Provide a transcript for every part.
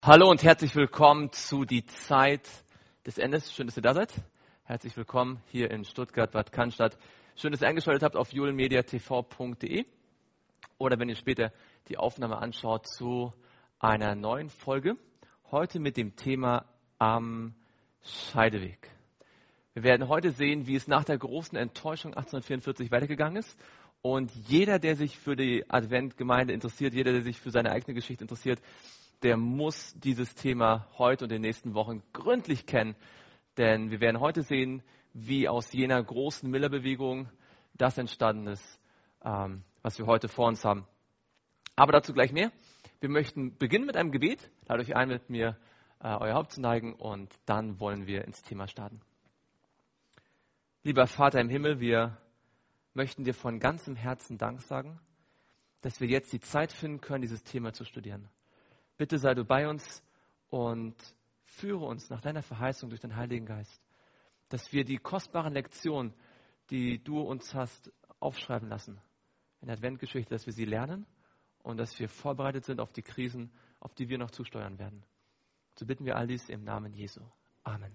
Hallo und herzlich willkommen zu die Zeit des Endes. Schön, dass ihr da seid. Herzlich willkommen hier in Stuttgart, Bad Cannstatt. Schön, dass ihr eingeschaltet habt auf julenmediatv.de oder wenn ihr später die Aufnahme anschaut zu einer neuen Folge. Heute mit dem Thema am Scheideweg. Wir werden heute sehen, wie es nach der großen Enttäuschung 1844 weitergegangen ist. Und jeder, der sich für die Adventgemeinde interessiert, jeder, der sich für seine eigene Geschichte interessiert, der muss dieses Thema heute und in den nächsten Wochen gründlich kennen. Denn wir werden heute sehen, wie aus jener großen Millerbewegung das entstanden ist, was wir heute vor uns haben. Aber dazu gleich mehr. Wir möchten beginnen mit einem Gebet. Ladet euch ein, mit mir euer Haupt zu neigen und dann wollen wir ins Thema starten. Lieber Vater im Himmel, wir möchten dir von ganzem Herzen Dank sagen, dass wir jetzt die Zeit finden können, dieses Thema zu studieren. Bitte sei du bei uns und führe uns nach deiner Verheißung durch den Heiligen Geist, dass wir die kostbaren Lektionen, die du uns hast aufschreiben lassen in der Adventgeschichte, dass wir sie lernen und dass wir vorbereitet sind auf die Krisen, auf die wir noch zusteuern werden. So bitten wir all dies im Namen Jesu. Amen.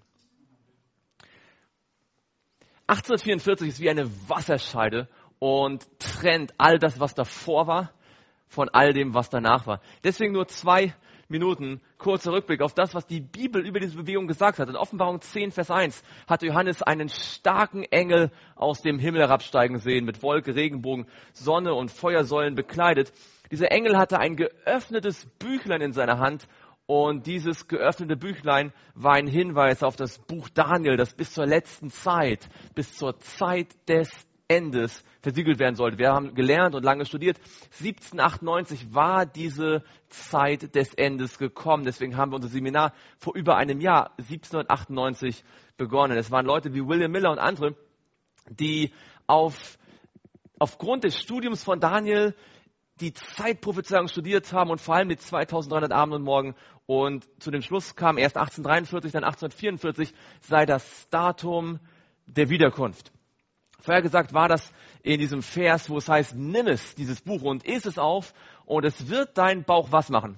1844 ist wie eine Wasserscheide und trennt all das, was davor war, von all dem, was danach war. Deswegen nur 2 Minuten kurzer Rückblick auf das, was die Bibel über diese Bewegung gesagt hat. In Offenbarung 10, Vers 1 hat Johannes einen starken Engel aus dem Himmel herabsteigen sehen, mit Wolke, Regenbogen, Sonne und Feuersäulen bekleidet. Dieser Engel hatte ein geöffnetes Büchlein in seiner Hand und dieses geöffnete Büchlein war ein Hinweis auf das Buch Daniel, das bis zur letzten Zeit, bis zur Zeit des Endes versiegelt werden sollte. Wir haben gelernt und lange studiert. 1798 war diese Zeit des Endes gekommen. Deswegen haben wir unser Seminar vor über einem Jahr, 1798, begonnen. Es waren Leute wie William Miller und andere, die aufgrund des Studiums von Daniel die Zeitprophezeiung studiert haben und vor allem die 2300 Abend und Morgen und zu dem Schluss kam erst 1843, dann 1844 sei das Datum der Wiederkunft. Vorher gesagt war das in diesem Vers, wo es heißt, nimm es, dieses Buch, und iss es auf, und es wird deinen Bauch was machen?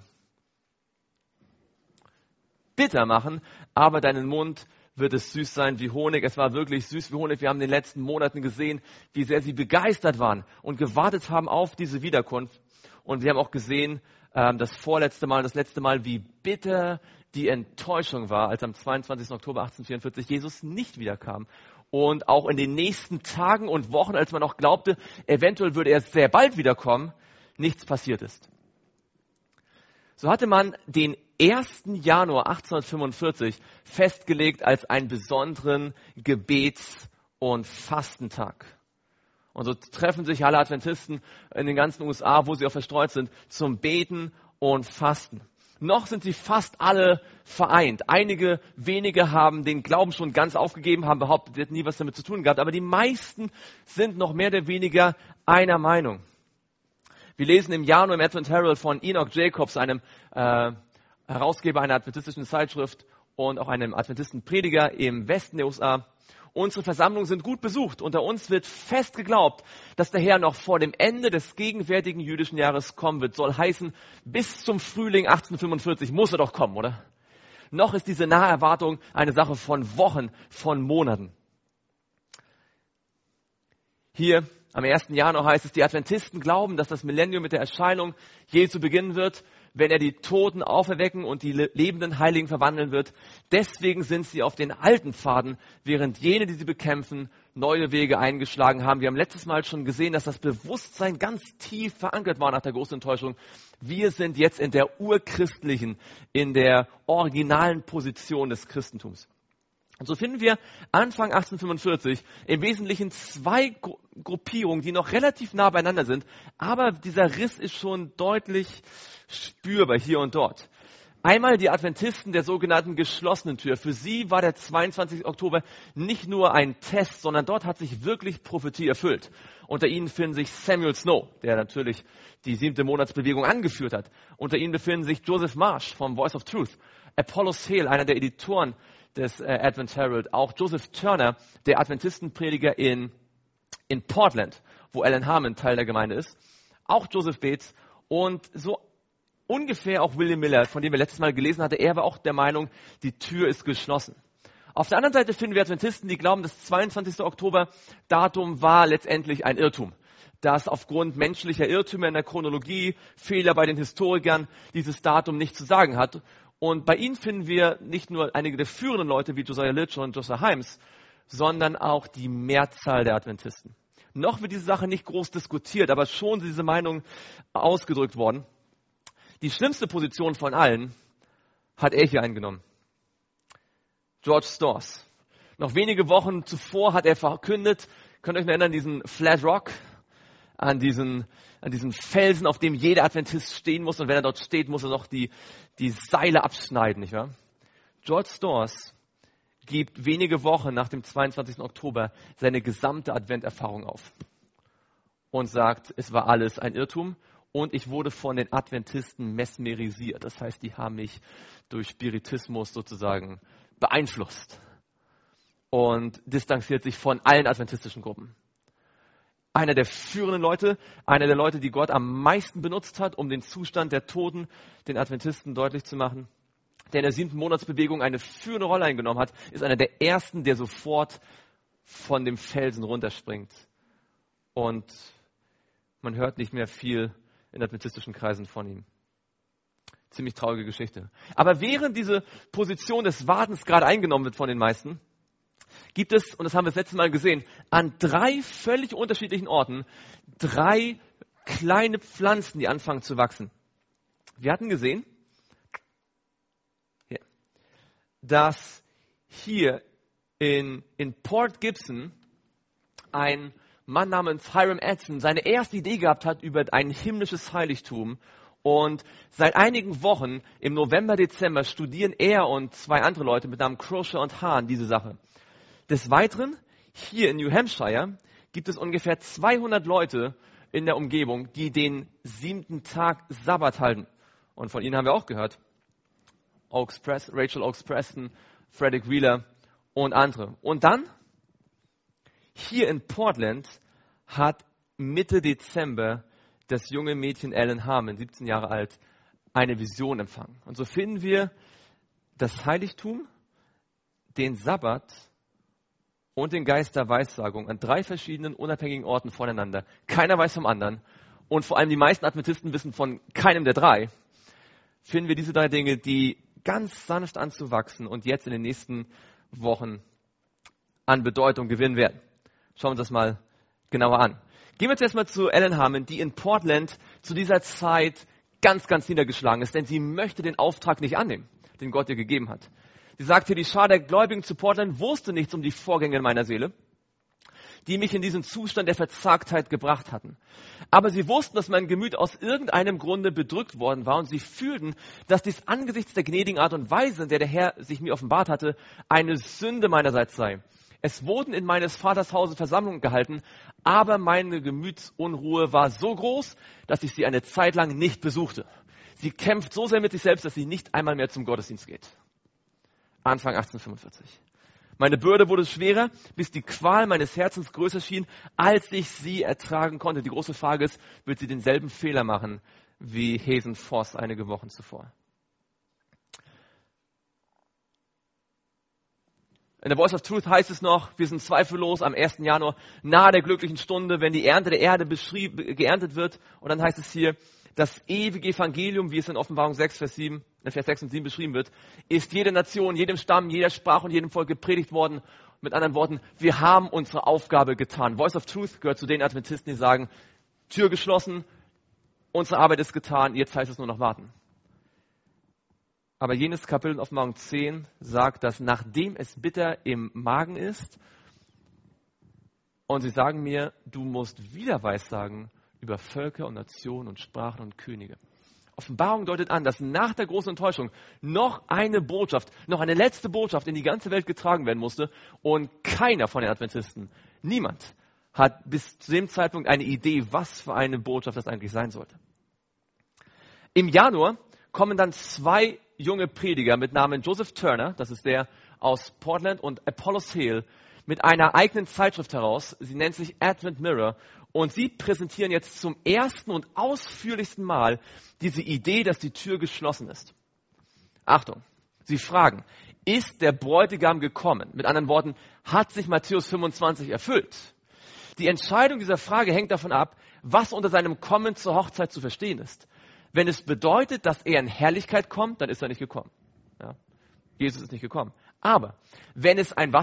Bitter machen, aber deinen Mund wird es süß sein wie Honig. Es war wirklich süß wie Honig. Wir haben in den letzten Monaten gesehen, wie sehr sie begeistert waren und gewartet haben auf diese Wiederkunft. Und wir haben auch gesehen, das vorletzte Mal, das letzte Mal, wie bitter die Enttäuschung war, als am 22. Oktober 1844 Jesus nicht wiederkam. Und auch in den nächsten Tagen und Wochen, als man noch glaubte, eventuell würde er sehr bald wiederkommen, nichts passiert ist. So hatte man den 1. Januar 1845 festgelegt als einen besonderen Gebets- und Fastentag. Und so treffen sich alle Adventisten in den ganzen USA, wo sie auch verstreut sind, zum Beten und Fasten. Noch sind sie fast alle vereint. Einige wenige haben den Glauben schon ganz aufgegeben, haben behauptet, sie hätten nie was damit zu tun gehabt. Aber die meisten sind noch mehr oder weniger einer Meinung. Wir lesen im Januar im Advent Herald von Enoch Jacobs, einem Herausgeber einer adventistischen Zeitschrift und auch einem Adventistenprediger im Westen der USA. Unsere Versammlungen sind gut besucht. Unter uns wird fest geglaubt, dass der Herr noch vor dem Ende des gegenwärtigen jüdischen Jahres kommen wird. Soll heißen, bis zum Frühling 1845 muss er doch kommen, oder? Noch ist diese nahe Erwartung eine Sache von Wochen, von Monaten. Hier am 1. Januar heißt es, die Adventisten glauben, dass das Millennium mit der Erscheinung Jesu beginnen wird, wenn er die Toten auferwecken und die lebenden Heiligen verwandeln wird. Deswegen sind sie auf den alten Pfaden, während jene, die sie bekämpfen, neue Wege eingeschlagen haben. Wir haben letztes Mal schon gesehen, dass das Bewusstsein ganz tief verankert war nach der großen Enttäuschung. Wir sind jetzt in der urchristlichen, in der originalen Position des Christentums. Und so finden wir Anfang 1845 im Wesentlichen 2 Gruppierungen, die noch relativ nah beieinander sind, aber dieser Riss ist schon deutlich spürbar hier und dort. Einmal die Adventisten der sogenannten geschlossenen Tür. Für sie war der 22. Oktober nicht nur ein Test, sondern dort hat sich wirklich Prophetie erfüllt. Unter ihnen finden sich Samuel Snow, der natürlich die 7. Monatsbewegung angeführt hat. Unter ihnen befinden sich Joseph Marsh vom Voice of Truth, Apollos Hale, einer der Editoren des Advent Herald, auch Joseph Turner, der Adventistenprediger in Portland, wo Alan Harmon Teil der Gemeinde ist, auch Joseph Bates und so ungefähr auch William Miller, von dem wir letztes Mal gelesen hatten, er war auch der Meinung, die Tür ist geschlossen. Auf der anderen Seite finden wir Adventisten, die glauben, das 22. Oktober-Datum war letztendlich ein Irrtum. Dass aufgrund menschlicher Irrtümer in der Chronologie, Fehler bei den Historikern, dieses Datum nicht zu sagen hat. Und bei ihnen finden wir nicht nur einige der führenden Leute wie Josiah Litcher und Josiah Himes, sondern auch die Mehrzahl der Adventisten. Noch wird diese Sache nicht groß diskutiert, aber schon diese Meinung ausgedrückt worden. Die schlimmste Position von allen hat er hier eingenommen. George Storrs. Noch wenige Wochen zuvor hat er verkündet, könnt ihr euch erinnern, diesen Flat Rock, an diesen Felsen, auf dem jeder Adventist stehen muss. Und wenn er dort steht, muss er noch die Seile abschneiden, nicht wahr? George Storrs gibt wenige Wochen nach dem 22. Oktober seine gesamte Adventerfahrung auf und sagt, es war alles ein Irrtum und ich wurde von den Adventisten mesmerisiert. Das heißt, die haben mich durch Spiritismus sozusagen beeinflusst und distanziert sich von allen adventistischen Gruppen. Einer der führenden Leute, einer der Leute, die Gott am meisten benutzt hat, um den Zustand der Toten den Adventisten deutlich zu machen, der in der 7. Monatsbewegung eine führende Rolle eingenommen hat, ist einer der ersten, der sofort von dem Felsen runterspringt. Und man hört nicht mehr viel in adventistischen Kreisen von ihm. Ziemlich traurige Geschichte. Aber während diese Position des Wartens gerade eingenommen wird von den meisten, gibt es, und das haben wir das letzte Mal gesehen, an 3 völlig unterschiedlichen Orten 3 kleine Pflanzen, die anfangen zu wachsen. Wir hatten gesehen, dass hier in Port Gibson ein Mann namens Hiram Edson seine erste Idee gehabt hat über ein himmlisches Heiligtum. Und seit einigen Wochen, im November, Dezember, studieren er und 2 andere Leute mit Namen Crosher und Hahn diese Sache. Des Weiteren, hier in New Hampshire, gibt es ungefähr 200 Leute in der Umgebung, die den 7. Tag Sabbat halten. Und von ihnen haben wir auch gehört. Rachel Oakes Preston, Frederick Wheeler und andere. Und dann, hier in Portland, hat Mitte Dezember das junge Mädchen Ellen Harmon, 17 Jahre alt, eine Vision empfangen. Und so finden wir das Heiligtum, den Sabbat und den Geist der Weissagung an 3 verschiedenen unabhängigen Orten voneinander. Keiner weiß vom anderen. Und vor allem die meisten Adventisten wissen von keinem der 3. Finden wir diese 3 Dinge, die ganz sanft anzuwachsen und jetzt in den nächsten Wochen an Bedeutung gewinnen werden. Schauen wir uns das mal genauer an. Gehen wir jetzt erstmal zu Ellen Harmon, die in Portland zu dieser Zeit ganz, ganz niedergeschlagen ist, denn sie möchte den Auftrag nicht annehmen, den Gott ihr gegeben hat. Sie sagt hier, die Schar der Gläubigen zu Portland wusste nichts um die Vorgänge in meiner Seele, die mich in diesen Zustand der Verzagtheit gebracht hatten. Aber sie wussten, dass mein Gemüt aus irgendeinem Grunde bedrückt worden war und sie fühlten, dass dies angesichts der gnädigen Art und Weise, in der der Herr sich mir offenbart hatte, eine Sünde meinerseits sei. Es wurden in meines Vaters Hause Versammlungen gehalten, aber meine Gemütsunruhe war so groß, dass ich sie eine Zeit lang nicht besuchte. Sie kämpft so sehr mit sich selbst, dass sie nicht einmal mehr zum Gottesdienst geht. Anfang 1845. Meine Bürde wurde schwerer, bis die Qual meines Herzens größer schien, als ich sie ertragen konnte. Die große Frage ist, wird sie denselben Fehler machen wie Hazen Voss einige Wochen zuvor? In der Voice of Truth heißt es noch, wir sind zweifellos am 1. Januar nahe der glücklichen Stunde, wenn die Ernte der Erde geerntet wird. Und dann heißt es hier, das ewige Evangelium, wie es in Offenbarung 6, Vers 6 und 7 beschrieben wird, ist jede Nation, jedem Stamm, jeder Sprache und jedem Volk gepredigt worden. Mit anderen Worten, wir haben unsere Aufgabe getan. Voice of Truth gehört zu den Adventisten, die sagen, Tür geschlossen, unsere Arbeit ist getan, jetzt heißt es nur noch warten. Aber jenes Kapitel in Offenbarung 10 sagt, dass nachdem es bitter im Magen ist, und sie sagen mir, du musst wieder Weissagen über Völker und Nationen und Sprachen und Könige. Offenbarung deutet an, dass nach der großen Enttäuschung noch eine Botschaft, noch eine letzte Botschaft in die ganze Welt getragen werden musste und keiner von den Adventisten, niemand, hat bis zu dem Zeitpunkt eine Idee, was für eine Botschaft das eigentlich sein sollte. Im Januar kommen dann 2 junge Prediger mit Namen Joseph Turner, das ist der aus Portland, und Apollos Hale mit einer eigenen Zeitschrift heraus. Sie nennt sich Advent Mirror Und sie präsentieren jetzt zum ersten und ausführlichsten Mal diese Idee, dass die Tür geschlossen ist. Achtung, sie fragen, ist der Bräutigam gekommen? Mit anderen Worten, hat sich Matthäus 25 erfüllt? Die Entscheidung dieser Frage hängt davon ab, was unter seinem Kommen zur Hochzeit zu verstehen ist. Wenn es bedeutet, dass er in Herrlichkeit kommt, dann ist er nicht gekommen. Ja? Jesus ist nicht gekommen. Aber wenn es ein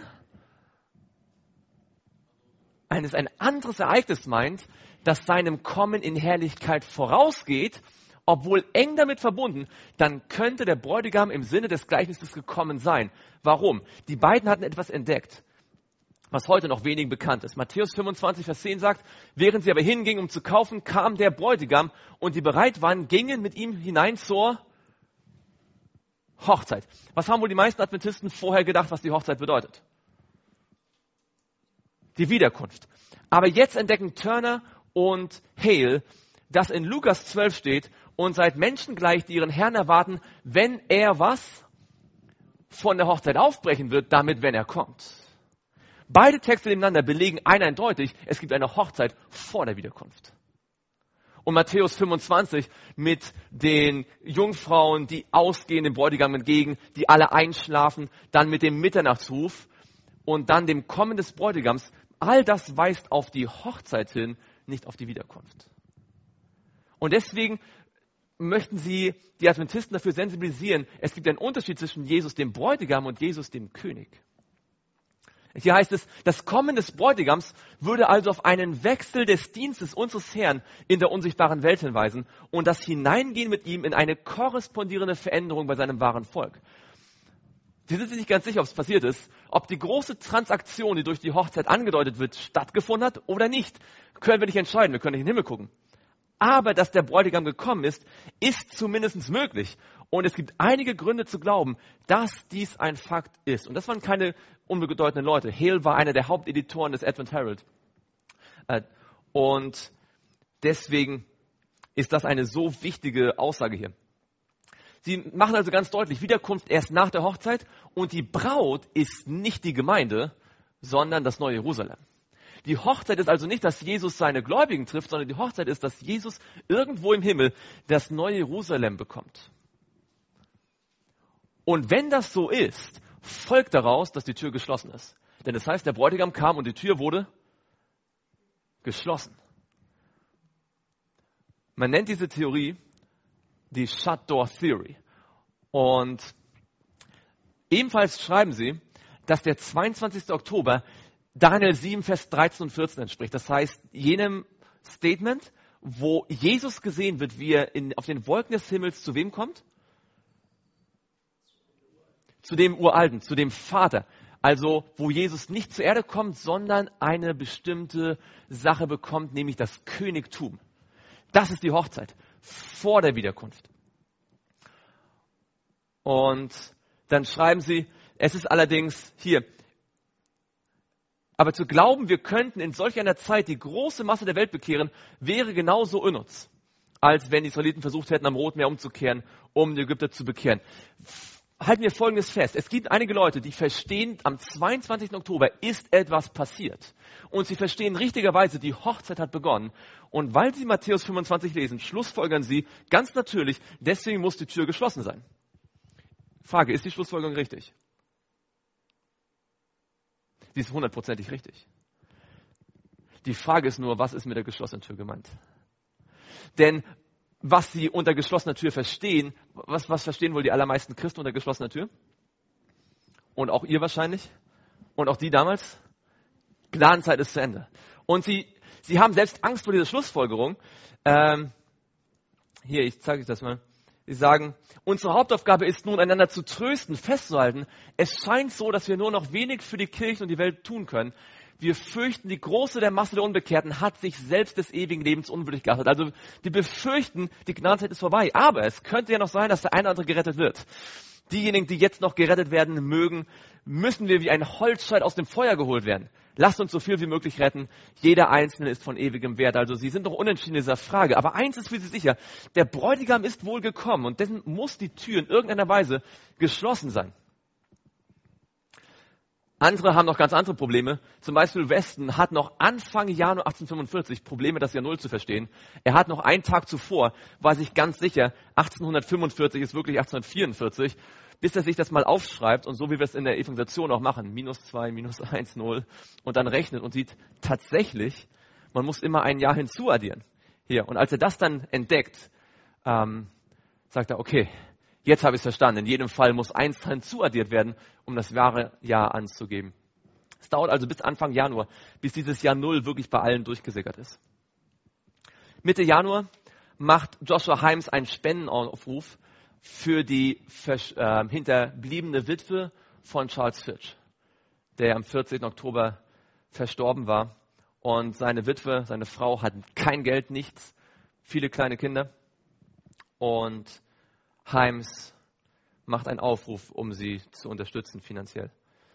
anderes Ereignis meint, das seinem Kommen in Herrlichkeit vorausgeht, obwohl eng damit verbunden, dann könnte der Bräutigam im Sinne des Gleichnisses gekommen sein. Warum? Die beiden hatten etwas entdeckt, was heute noch wenigen bekannt ist. Matthäus 25, Vers 10 sagt, während sie aber hingingen, um zu kaufen, kam der Bräutigam und die bereit waren, gingen mit ihm hinein zur Hochzeit. Was haben wohl die meisten Adventisten vorher gedacht, was die Hochzeit bedeutet? Die Wiederkunft. Aber jetzt entdecken Turner und Hale, dass in Lukas 12 steht, und seid Menschen gleich, die ihren Herrn erwarten, wenn er was von der Hochzeit aufbrechen wird, damit, wenn er kommt. Beide Texte nebeneinander belegen eindeutig, es gibt eine Hochzeit vor der Wiederkunft. Und Matthäus 25 mit den Jungfrauen, die ausgehen dem Bräutigam entgegen, die alle einschlafen, dann mit dem Mitternachtsruf und dann dem Kommen des Bräutigams, all das weist auf die Hochzeit hin, nicht auf die Wiederkunft. Und deswegen möchten sie die Adventisten dafür sensibilisieren, es gibt einen Unterschied zwischen Jesus dem Bräutigam und Jesus dem König. Hier heißt es, das Kommen des Bräutigams würde also auf einen Wechsel des Dienstes unseres Herrn in der unsichtbaren Welt hinweisen und das Hineingehen mit ihm in eine korrespondierende Veränderung bei seinem wahren Volk. Sie sind sich nicht ganz sicher, ob es passiert ist, ob die große Transaktion, die durch die Hochzeit angedeutet wird, stattgefunden hat oder nicht. Können wir nicht entscheiden, wir können nicht in den Himmel gucken. Aber dass der Bräutigam gekommen ist, ist zumindest möglich. Und es gibt einige Gründe zu glauben, dass dies ein Fakt ist. Und das waren keine unbedeutenden Leute. Hale war einer der Haupteditoren des Advent Herald. Und deswegen ist das eine so wichtige Aussage hier. Sie machen also ganz deutlich, Wiederkunft erst nach der Hochzeit. Und die Braut ist nicht die Gemeinde, sondern das neue Jerusalem. Die Hochzeit ist also nicht, dass Jesus seine Gläubigen trifft, sondern die Hochzeit ist, dass Jesus irgendwo im Himmel das neue Jerusalem bekommt. Und wenn das so ist, folgt daraus, dass die Tür geschlossen ist. Denn das heißt, der Bräutigam kam und die Tür wurde geschlossen. Man nennt diese Theorie die Shut Door Theory. Und ebenfalls schreiben sie, dass der 22. Oktober Daniel 7, Vers 13 und 14 entspricht. Das heißt, jenem Statement, wo Jesus gesehen wird, wie er auf den Wolken des Himmels zu wem kommt? Zu dem Uralten, zu dem Vater. Also, wo Jesus nicht zur Erde kommt, sondern eine bestimmte Sache bekommt, nämlich das Königtum. Das ist die Hochzeit vor der Wiederkunft. Und dann schreiben sie, es ist allerdings hier, aber zu glauben, wir könnten in solch einer Zeit die große Masse der Welt bekehren, wäre genauso unnütz, als wenn die Israeliten versucht hätten, am Roten Meer umzukehren, um die Ägypter zu bekehren. Halten wir Folgendes fest. Es gibt einige Leute, die verstehen, am 22. Oktober ist etwas passiert. Und sie verstehen richtigerweise, die Hochzeit hat begonnen. Und weil sie Matthäus 25 lesen, schlussfolgern sie ganz natürlich, deswegen muss die Tür geschlossen sein. Frage, ist die Schlussfolgerung richtig? Sie ist 100%ig richtig. Die Frage ist nur, was ist mit der geschlossenen Tür gemeint? Denn was sie unter geschlossener Tür verstehen, was verstehen wohl die allermeisten Christen unter geschlossener Tür? Und auch ihr wahrscheinlich? Und auch die damals? Gnadenzeit ist zu Ende. Und sie haben selbst Angst vor dieser Schlussfolgerung. Hier, ich zeige euch das mal. Sie sagen, unsere Hauptaufgabe ist nun, einander zu trösten, festzuhalten. Es scheint so, dass wir nur noch wenig für die Kirche und die Welt tun können. Wir fürchten, die Große der Masse der Unbekehrten hat sich selbst des ewigen Lebens unwürdig geachtet. Also die befürchten, die Gnadenzeit ist vorbei. Aber es könnte ja noch sein, dass der eine oder andere gerettet wird. Diejenigen, die jetzt noch gerettet werden mögen, müssen wir wie ein Holzscheit aus dem Feuer geholt werden. Lasst uns so viel wie möglich retten. Jeder Einzelne ist von ewigem Wert. Also sie sind noch unentschieden in dieser Frage. Aber eins ist für sie sicher. Der Bräutigam ist wohl gekommen und dessen muss die Tür in irgendeiner Weise geschlossen sein. Andere haben noch ganz andere Probleme. Zum Beispiel Weston hat noch Anfang Januar 1845 Probleme, das Jahr Null zu verstehen. Er hat noch einen Tag zuvor, war sich ganz sicher, 1845 ist wirklich 1844, bis er sich das mal aufschreibt und so wie wir es in der Evangelisation auch machen, -2, -1, 0 und dann rechnet und sieht tatsächlich, man muss immer ein Jahr hinzuaddieren. Hier. Und als er das dann entdeckt, sagt er, okay, jetzt habe ich es verstanden. In jedem Fall muss 1 hinzuaddiert werden, um das wahre Jahr anzugeben. Es dauert also bis Anfang Januar, bis dieses Jahr Null wirklich bei allen durchgesickert ist. Mitte Januar macht Joshua Himes einen Spendenaufruf für die hinterbliebene Witwe von Charles Fitch, der am 14. Oktober verstorben war. Und seine Witwe, seine Frau hatten kein Geld, nichts, viele kleine Kinder. Und Himes macht einen Aufruf, um sie zu unterstützen finanziell.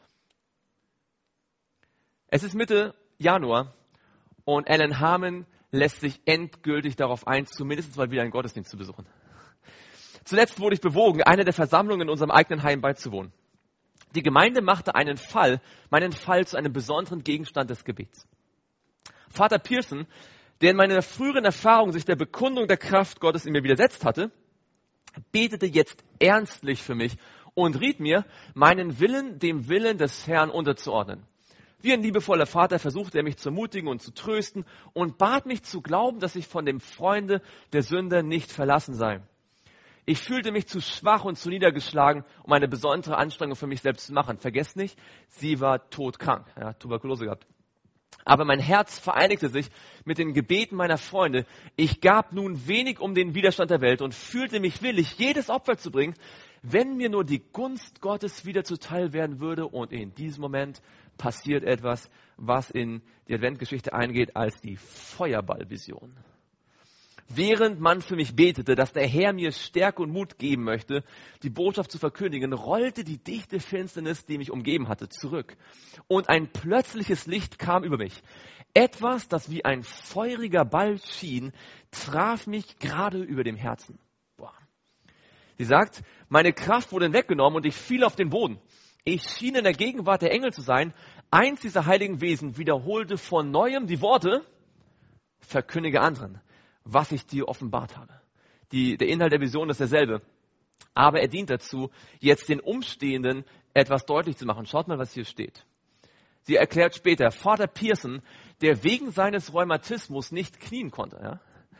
Es ist Mitte Januar und Alan Harmon lässt sich endgültig darauf ein, zumindest mal wieder einen Gottesdienst zu besuchen. Zuletzt wurde ich bewogen, einer der Versammlungen in unserem eigenen Heim beizuwohnen. Die Gemeinde machte meinen Fall zu einem besonderen Gegenstand des Gebets. Vater Pearson, der in meiner früheren Erfahrung sich der Bekundung der Kraft Gottes in mir widersetzt hatte, betete jetzt ernstlich für mich und riet mir, meinen Willen dem Willen des Herrn unterzuordnen. Wie ein liebevoller Vater versuchte er mich zu ermutigen und zu trösten und bat mich zu glauben, dass ich von dem Freunde der Sünder nicht verlassen sei. Ich fühlte mich zu schwach und zu niedergeschlagen, um eine besondere Anstrengung für mich selbst zu machen. Vergesst nicht, sie war todkrank, Tuberkulose gehabt. Aber mein Herz vereinigte sich mit den Gebeten meiner Freunde. Ich gab nun wenig um den Widerstand der Welt und fühlte mich willig, jedes Opfer zu bringen, wenn mir nur die Gunst Gottes wieder zuteil werden würde. Und in diesem Moment passiert etwas, was in die Adventgeschichte eingeht als die Feuerballvision. Während man für mich betete, dass der Herr mir Stärke und Mut geben möchte, die Botschaft zu verkündigen, rollte die dichte Finsternis, die mich umgeben hatte, zurück. Und ein plötzliches Licht kam über mich. Etwas, das wie ein feuriger Ball schien, traf mich gerade über dem Herzen. Boah. Sie sagt, meine Kraft wurde weggenommen und ich fiel auf den Boden. Ich schien in der Gegenwart der Engel zu sein. Eins dieser heiligen Wesen wiederholte von Neuem die Worte, verkündige anderen, was ich dir offenbart habe. Der Inhalt der Vision ist derselbe. Aber er dient dazu, jetzt den Umstehenden etwas deutlich zu machen. Schaut mal, was hier steht. Sie erklärt später, Vater Pearson, der wegen seines Rheumatismus nicht knien konnte,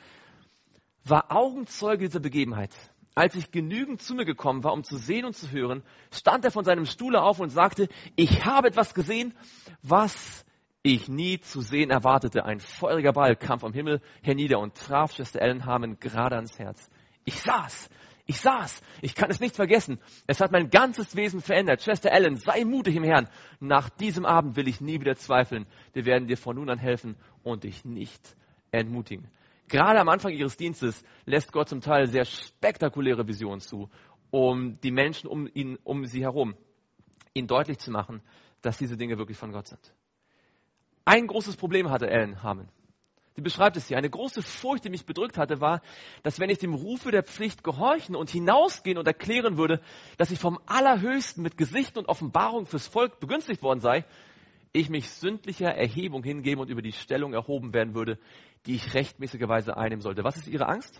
war Augenzeuge dieser Begebenheit. Als ich genügend zu mir gekommen war, um zu sehen und zu hören, stand er von seinem Stuhle auf und sagte, ich habe etwas gesehen, was ich nie zu sehen erwartete. Ein feuriger Ball kam vom Himmel hernieder und traf Schwester Ellen Harmon gerade ans Herz. Ich saß, ich kann es nicht vergessen. Es hat mein ganzes Wesen verändert. Schwester Ellen, sei mutig im Herrn. Nach diesem Abend will ich nie wieder zweifeln. Wir werden dir von nun an helfen und dich nicht entmutigen. Gerade am Anfang ihres Dienstes lässt Gott zum Teil sehr spektakuläre Visionen zu, um die Menschen um sie herum, ihnen deutlich zu machen, dass diese Dinge wirklich von Gott sind. Ein großes Problem hatte Ellen Harmon. Sie beschreibt es hier. Eine große Furcht, die mich bedrückt hatte, war, dass wenn ich dem Rufe der Pflicht gehorchen und hinausgehen und erklären würde, dass ich vom Allerhöchsten mit Gesichten und Offenbarung fürs Volk begünstigt worden sei, ich mich sündlicher Erhebung hingeben und über die Stellung erhoben werden würde, die ich rechtmäßigerweise einnehmen sollte. Was ist ihre Angst?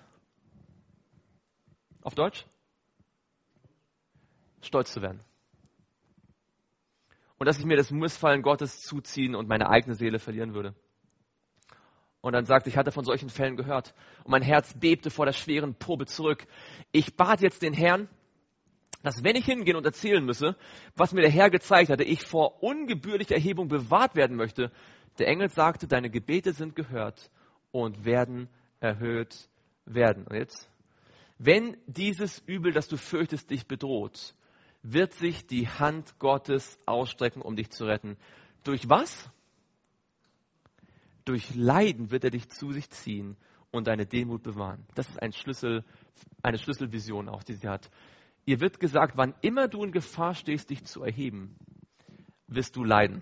Auf Deutsch? Stolz zu werden. Und dass ich mir das Missfallen Gottes zuziehen und meine eigene Seele verlieren würde. Und dann sagt, ich hatte von solchen Fällen gehört. Und mein Herz bebte vor der schweren Probe zurück. Ich bat jetzt den Herrn, dass wenn ich hingehen und erzählen müsse, was mir der Herr gezeigt hatte, ich vor ungebührlicher Erhebung bewahrt werden möchte. Der Engel sagte, deine Gebete sind gehört und werden erhöht werden. Und jetzt, wenn dieses Übel, das du fürchtest, dich bedroht, wird sich die Hand Gottes ausstrecken, um dich zu retten. Durch was? Durch Leiden wird er dich zu sich ziehen und deine Demut bewahren. Das ist eine Schlüsselvision auch, die sie hat. Ihr wird gesagt, wann immer du in Gefahr stehst, dich zu erheben, wirst du leiden.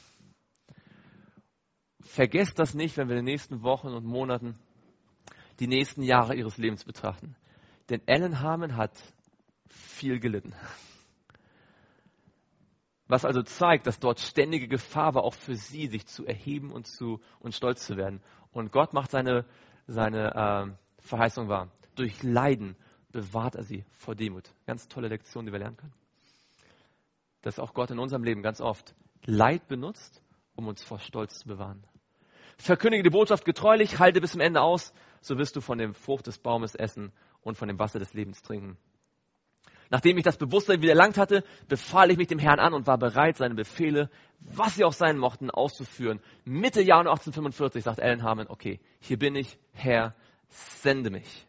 Vergesst das nicht, wenn wir in den nächsten Wochen und Monaten die nächsten Jahre ihres Lebens betrachten. Denn Ellen Harmon hat viel gelitten. Was also zeigt, dass dort ständige Gefahr war, auch für sie, sich zu erheben und stolz zu werden. Und Gott macht seine Verheißung wahr. Durch Leiden bewahrt er sie vor Demut. Ganz tolle Lektion, die wir lernen können. Dass auch Gott in unserem Leben ganz oft Leid benutzt, um uns vor Stolz zu bewahren. Verkündige die Botschaft getreulich, halte bis zum Ende aus, so wirst du von dem Frucht des Baumes essen und von dem Wasser des Lebens trinken. Nachdem ich das Bewusstsein wieder erlangt hatte, befahl ich mich dem Herrn an und war bereit, seine Befehle, was sie auch sein mochten, auszuführen. Mitte Januar 1845 sagt Alan Harmon, okay, hier bin ich, Herr, sende mich.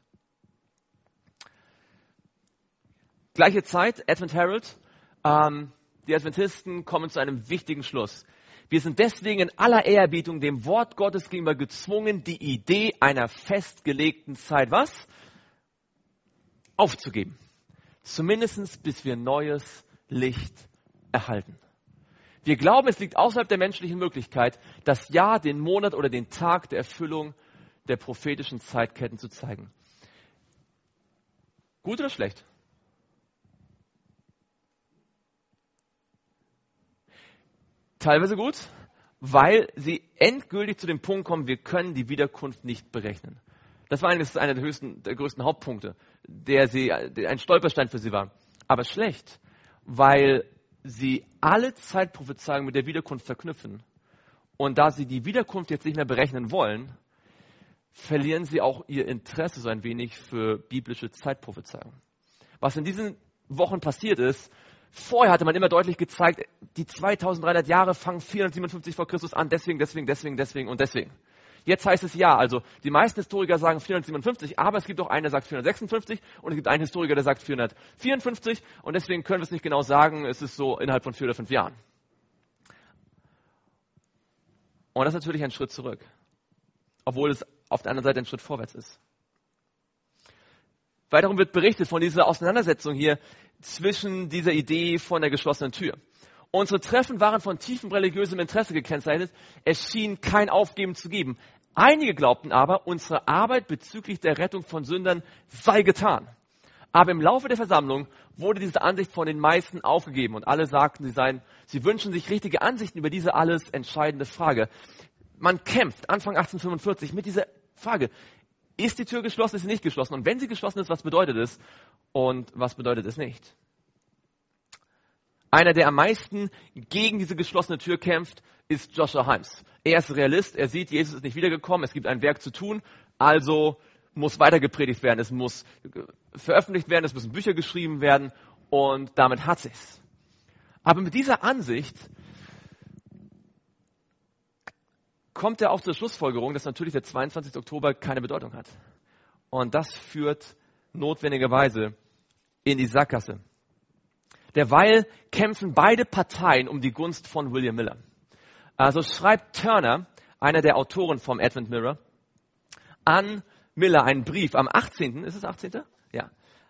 Gleiche Zeit, Advent Herald, die Adventisten kommen zu einem wichtigen Schluss. Wir sind deswegen in aller Ehrerbietung dem Wort Gottes gegenüber gezwungen, die Idee einer festgelegten Zeit, was? Aufzugeben. Zumindest bis wir neues Licht erhalten. Wir glauben, es liegt außerhalb der menschlichen Möglichkeit, das Jahr, den Monat oder den Tag der Erfüllung der prophetischen Zeitketten zu zeigen. Gut oder schlecht? Teilweise gut, weil sie endgültig zu dem Punkt kommen, wir können die Wiederkunft nicht berechnen. Das war einer der größten Hauptpunkte, der ein Stolperstein für sie war. Aber schlecht, weil sie alle Zeitprophezeiungen mit der Wiederkunft verknüpfen. Und da sie die Wiederkunft jetzt nicht mehr berechnen wollen, verlieren sie auch ihr Interesse so ein wenig für biblische Zeitprophezeiungen. Was in diesen Wochen passiert ist, vorher hatte man immer deutlich gezeigt, die 2300 Jahre fangen 457 vor Christus an, deswegen und deswegen. Jetzt heißt es ja, also die meisten Historiker sagen 457, aber es gibt auch einen, der sagt 456 und es gibt einen Historiker, der sagt 454 und deswegen können wir es nicht genau sagen, es ist so innerhalb von 4 oder 5 Jahren. Und das ist natürlich ein Schritt zurück, obwohl es auf der anderen Seite ein Schritt vorwärts ist. Weiterum wird berichtet von dieser Auseinandersetzung hier zwischen dieser Idee von der geschlossenen Tür. Unsere Treffen waren von tiefem religiösem Interesse gekennzeichnet. Es schien kein Aufgeben zu geben. Einige glaubten aber, unsere Arbeit bezüglich der Rettung von Sündern sei getan. Aber im Laufe der Versammlung wurde diese Ansicht von den meisten aufgegeben und alle sagten, sie wünschen sich richtige Ansichten über diese alles entscheidende Frage. Man kämpft Anfang 1845 mit dieser Frage. Ist die Tür geschlossen, ist sie nicht geschlossen? Und wenn sie geschlossen ist, was bedeutet es? Und was bedeutet es nicht? Einer, der am meisten gegen diese geschlossene Tür kämpft, ist Joshua Himes. Er ist Realist, er sieht, Jesus ist nicht wiedergekommen, es gibt ein Werk zu tun, also muss weiter gepredigt werden, es muss veröffentlicht werden, es müssen Bücher geschrieben werden und damit hat sich's. Aber mit dieser Ansicht kommt er auch zur Schlussfolgerung, dass natürlich der 22. Oktober keine Bedeutung hat. Und das führt notwendigerweise in die Sackgasse. Derweil kämpfen beide Parteien um die Gunst von William Miller. Also schreibt Turner, einer der Autoren vom Advent Mirror, an Miller einen Brief am 18. Ist es 18.? Ja.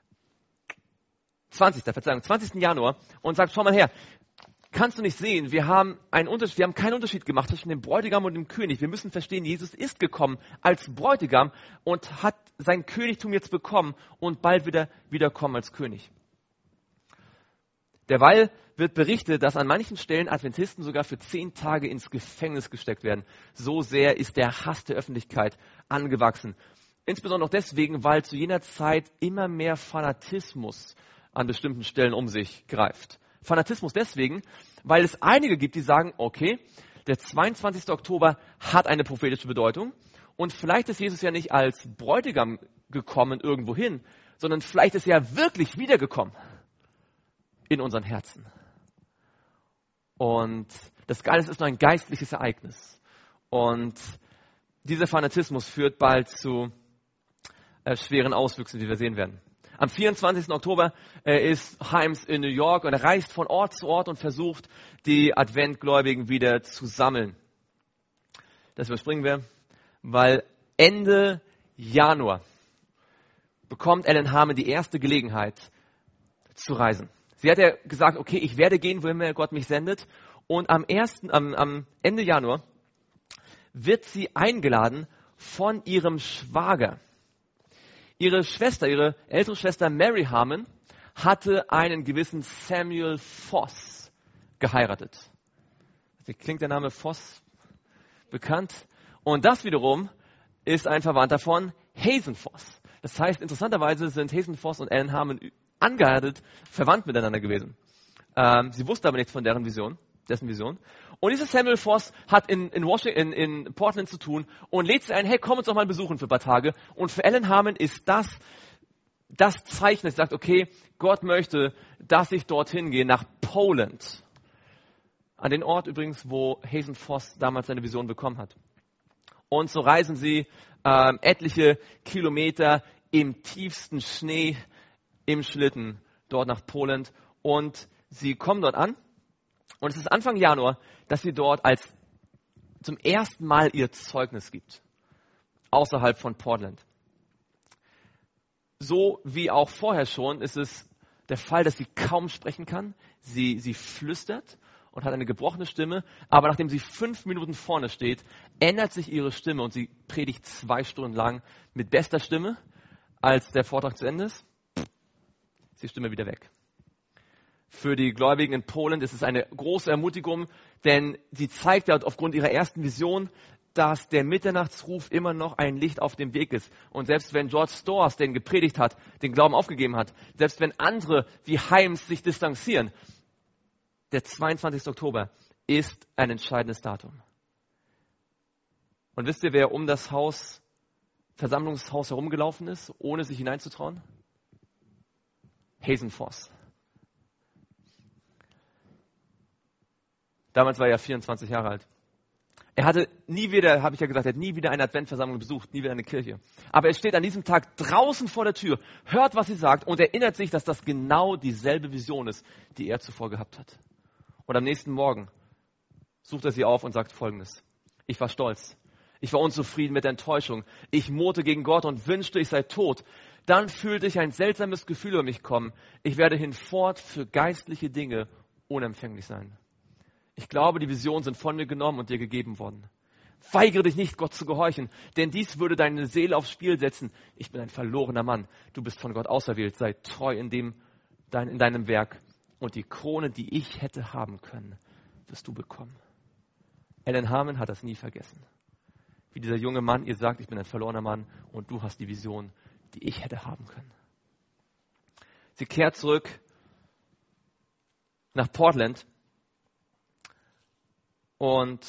20. Januar und sagt, schau mal her, kannst du nicht sehen, wir haben keinen Unterschied gemacht zwischen dem Bräutigam und dem König. Wir müssen verstehen, Jesus ist gekommen als Bräutigam und hat sein Königtum jetzt bekommen und bald wiederkommen als König. Derweil wird berichtet, dass an manchen Stellen Adventisten sogar für 10 Tage ins Gefängnis gesteckt werden. So sehr ist der Hass der Öffentlichkeit angewachsen. Insbesondere auch deswegen, weil zu jener Zeit immer mehr Fanatismus an bestimmten Stellen um sich greift. Fanatismus deswegen, weil es einige gibt, die sagen, okay, der 22. Oktober hat eine prophetische Bedeutung und vielleicht ist Jesus ja nicht als Bräutigam gekommen irgendwo hin, sondern vielleicht ist er ja wirklich wiedergekommen in unseren Herzen. Und das Ganze ist nur ein geistliches Ereignis. Und dieser Fanatismus führt bald zu schweren Auswüchsen, wie wir sehen werden. Am 24. Oktober ist Himes in New York und er reist von Ort zu Ort und versucht, die Adventgläubigen wieder zu sammeln. Das überspringen wir, weil Ende Januar bekommt Ellen Harmon die erste Gelegenheit zu reisen. Sie hat ja gesagt, okay, ich werde gehen, wohin Gott mich sendet. Und am Ende Januar wird sie eingeladen von ihrem Schwager. Ihre ältere Schwester Mary Harmon hatte einen gewissen Samuel Foss geheiratet. Klingt der Name Foss bekannt? Und das wiederum ist ein Verwandter von Hazen Foss. Das heißt, interessanterweise sind Hazen Foss und Alan Harmon angeheiratet, verwandt miteinander gewesen. Sie wusste aber nichts von dessen Vision. Und dieser Samuel Foss hat in Portland zu tun und lädt sie ein, hey, komm uns doch mal besuchen für ein paar Tage. Und für Alan Harmon ist das Zeichen, das sagt, okay, Gott möchte, dass ich dorthin gehe, nach Poland. An den Ort übrigens, wo Hazen Foss damals seine Vision bekommen hat. Und so reisen sie etliche Kilometer im tiefsten Schnee im Schlitten dort nach Poland. Und sie kommen dort an. Und es ist Anfang Januar, dass sie dort zum ersten Mal ihr Zeugnis gibt. Außerhalb von Portland. So wie auch vorher schon ist es der Fall, dass sie kaum sprechen kann. Sie flüstert und hat eine gebrochene Stimme. Aber nachdem sie 5 Minuten vorne steht, ändert sich ihre Stimme und sie predigt 2 Stunden lang mit bester Stimme. Als der Vortrag zu Ende ist die Stimme wieder weg. Für die Gläubigen in Polen ist es eine große Ermutigung, denn sie zeigt ja aufgrund ihrer ersten Vision, dass der Mitternachtsruf immer noch ein Licht auf dem Weg ist. Und selbst wenn George Storrs, den gepredigt hat, den Glauben aufgegeben hat, selbst wenn andere wie Himes sich distanzieren, der 22. Oktober ist ein entscheidendes Datum. Und wisst ihr, wer um das Versammlungshaus herumgelaufen ist, ohne sich hineinzutrauen? Hazen Foss. Damals war er 24 Jahre alt. Er hatte nie wieder, er hat nie wieder eine Adventversammlung besucht, nie wieder eine Kirche. Aber er steht an diesem Tag draußen vor der Tür, hört, was sie sagt und erinnert sich, dass das genau dieselbe Vision ist, die er zuvor gehabt hat. Und am nächsten Morgen sucht er sie auf und sagt Folgendes. Ich war stolz. Ich war unzufrieden mit der Enttäuschung. Ich murrte gegen Gott und wünschte, ich sei tot. Dann fühlte ich ein seltsames Gefühl über mich kommen. Ich werde hinfort für geistliche Dinge unempfänglich sein. Ich glaube, die Visionen sind von mir genommen und dir gegeben worden. Weigere dich nicht, Gott zu gehorchen, denn dies würde deine Seele aufs Spiel setzen. Ich bin ein verlorener Mann. Du bist von Gott auserwählt. Sei treu in deinem Werk. Und die Krone, die ich hätte haben können, wirst du bekommen. Alan Harmon hat das nie vergessen. Wie dieser junge Mann ihr sagt, ich bin ein verlorener Mann und du hast die Vision, die ich hätte haben können. Sie kehrt zurück nach Portland und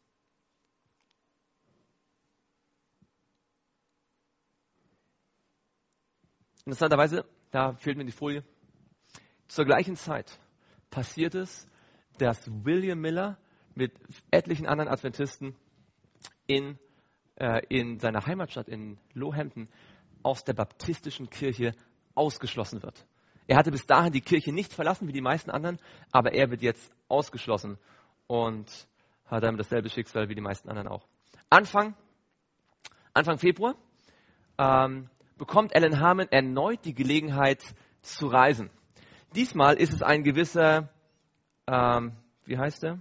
interessanterweise, da fehlt mir die Folie, zur gleichen Zeit passiert es, dass William Miller mit etlichen anderen Adventisten in seiner Heimatstadt in Lowhampton aus der baptistischen Kirche ausgeschlossen wird. Er hatte bis dahin die Kirche nicht verlassen wie die meisten anderen, aber er wird jetzt ausgeschlossen und hat dann dasselbe Schicksal wie die meisten anderen auch. Anfang Februar bekommt Alan Harmon erneut die Gelegenheit zu reisen. Diesmal ist es ein gewisser, wie heißt er?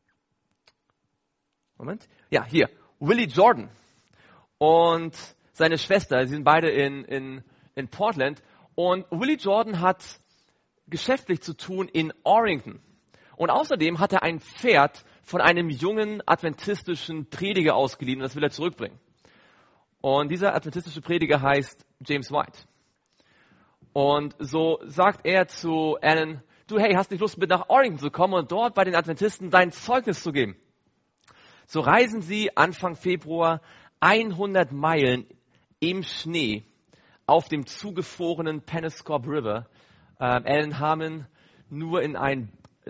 Moment. Ja, hier, Willie Jordan und seine Schwester. Sie sind beide in Portland. Und Willie Jordan hat geschäftlich zu tun in Orrington. Und außerdem hat er ein Pferd von einem jungen adventistischen Prediger ausgeliehen und das will er zurückbringen. Und dieser adventistische Prediger heißt James White. Und so sagt er zu Alan, du, hey, hast nicht Lust mit nach Orrington zu kommen und dort bei den Adventisten dein Zeugnis zu geben? So reisen sie Anfang Februar 100 Meilen im Schnee auf dem zugefrorenen Penobscot River. Alan Harmon nur in ein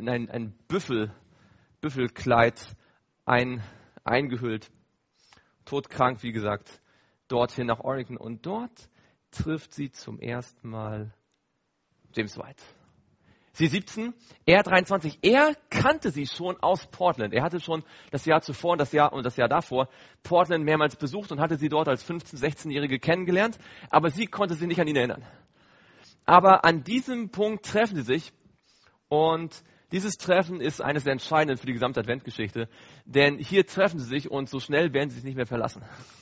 Büffelkleid eingehüllt, todkrank, wie gesagt, dorthin nach Orrington. Und dort trifft sie zum ersten Mal James White. Sie 17, er 23. Er kannte sie schon aus Portland. Er hatte schon das Jahr zuvor und das Jahr davor Portland mehrmals besucht und hatte sie dort als 15-, 16-Jährige kennengelernt. Aber sie konnte sich nicht an ihn erinnern. Aber an diesem Punkt treffen sie sich und dieses Treffen ist eines der entscheidenden für die gesamte Adventgeschichte. Denn hier treffen sie sich und so schnell werden sie sich nicht mehr verlassen.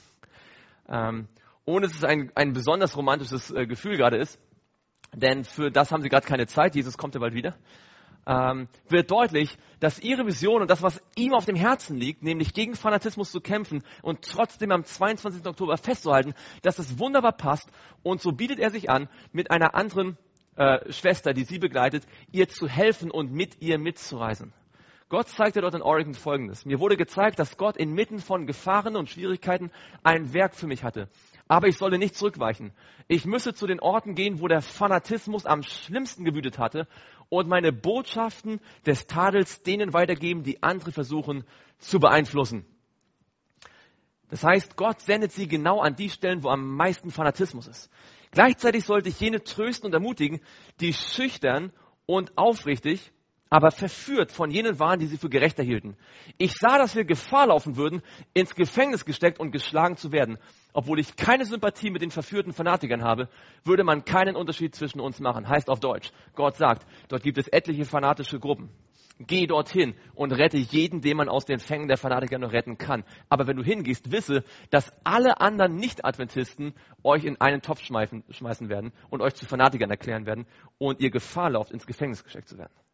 Ohne dass es ein besonders romantisches Gefühl gerade ist. Denn für das haben sie gerade keine Zeit. Jesus kommt ja bald wieder. wird deutlich, dass ihre Vision und das, was ihm auf dem Herzen liegt, nämlich gegen Fanatismus zu kämpfen und trotzdem am 22. Oktober festzuhalten, dass es wunderbar passt. Und so bietet er sich an, mit einer anderen Schwester, die sie begleitet, ihr zu helfen und mit ihr mitzureisen. Gott zeigte dort in Oregon Folgendes. Mir wurde gezeigt, dass Gott inmitten von Gefahren und Schwierigkeiten ein Werk für mich hatte. Aber ich solle nicht zurückweichen. Ich müsse zu den Orten gehen, wo der Fanatismus am schlimmsten gewütet hatte und meine Botschaften des Tadels denen weitergeben, die andere versuchen zu beeinflussen. Das heißt, Gott sendet sie genau an die Stellen, wo am meisten Fanatismus ist. Gleichzeitig sollte ich jene trösten und ermutigen, die schüchtern und aufrichtig, aber verführt von jenen waren, die sie für gerecht hielten. Ich sah, dass wir Gefahr laufen würden, ins Gefängnis gesteckt und geschlagen zu werden. Obwohl ich keine Sympathie mit den verführten Fanatikern habe, würde man keinen Unterschied zwischen uns machen. Heißt auf Deutsch, Gott sagt, dort gibt es etliche fanatische Gruppen. Geh dorthin und rette jeden, den man aus den Fängen der Fanatiker noch retten kann. Aber wenn du hingehst, wisse, dass alle anderen Nicht-Adventisten euch in einen Topf schmeißen werden und euch zu Fanatikern erklären werden und ihr Gefahr lauft, ins Gefängnis gesteckt zu werden.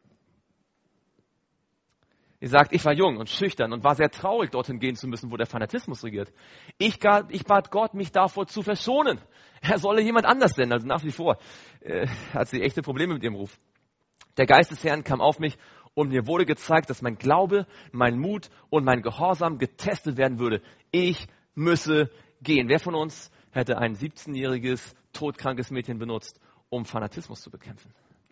Ihr sagt, ich war jung und schüchtern und war sehr traurig, dorthin gehen zu müssen, wo der Fanatismus regiert. Ich bat Gott, mich davor zu verschonen. Er solle jemand anders senden. Also nach wie vor hat sie echte Probleme mit ihrem Ruf. Der Geist des Herrn kam auf mich und mir wurde gezeigt, dass mein Glaube, mein Mut und mein Gehorsam getestet werden würde. Ich müsse gehen. Wer von uns hätte ein 17-jähriges, todkrankes Mädchen benutzt, um Fanatismus zu bekämpfen?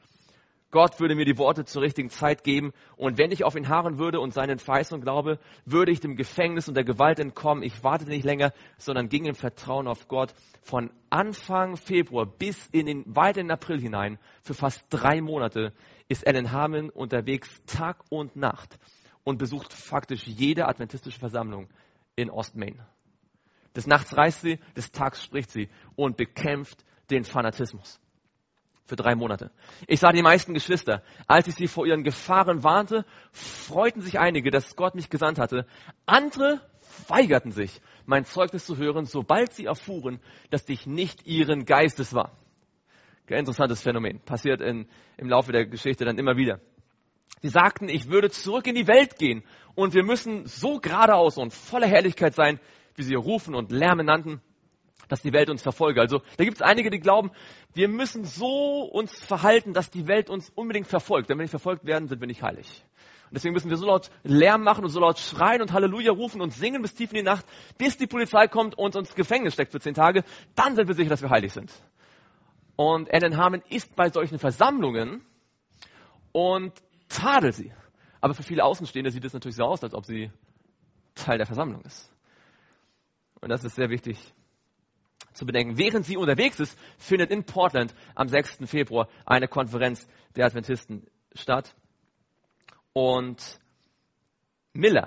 Gott würde mir die Worte zur richtigen Zeit geben und wenn ich auf ihn harren würde und seinen Verheißungen glaube, würde ich dem Gefängnis und der Gewalt entkommen. Ich wartete nicht länger, sondern ging im Vertrauen auf Gott. Von Anfang Februar bis weit in den April hinein, für fast 3 Monate, ist Ellen Hamel unterwegs Tag und Nacht und besucht faktisch jede adventistische Versammlung in Ostmaine. Des Nachts reist sie, des Tags spricht sie und bekämpft den Fanatismus. Für 3 Monate. Ich sah die meisten Geschwister. Als ich sie vor ihren Gefahren warnte, freuten sich einige, dass Gott mich gesandt hatte. Andere weigerten sich, mein Zeugnis zu hören, sobald sie erfuhren, dass ich nicht ihren Geistes war. Ein interessantes Phänomen. Passiert im Laufe der Geschichte dann immer wieder. Sie sagten, ich würde zurück in die Welt gehen und wir müssen so geradeaus und voller Herrlichkeit sein, wie sie rufen und Lärmen nannten, dass die Welt uns verfolge. Also da gibt es einige, die glauben, wir müssen so uns verhalten, dass die Welt uns unbedingt verfolgt. Wenn wir nicht verfolgt werden, sind wir nicht heilig. Und deswegen müssen wir so laut Lärm machen und so laut schreien und Halleluja rufen und singen bis tief in die Nacht, bis die Polizei kommt und uns ins Gefängnis steckt für 10 Tage. Dann sind wir sicher, dass wir heilig sind. Und Ellen Hamel ist bei solchen Versammlungen und tadelt sie. Aber für viele Außenstehende sieht es natürlich so aus, als ob sie Teil der Versammlung ist. Und das ist sehr wichtig zu bedenken. Während sie unterwegs ist, findet in Portland am 6. Februar eine Konferenz der Adventisten statt. Und Miller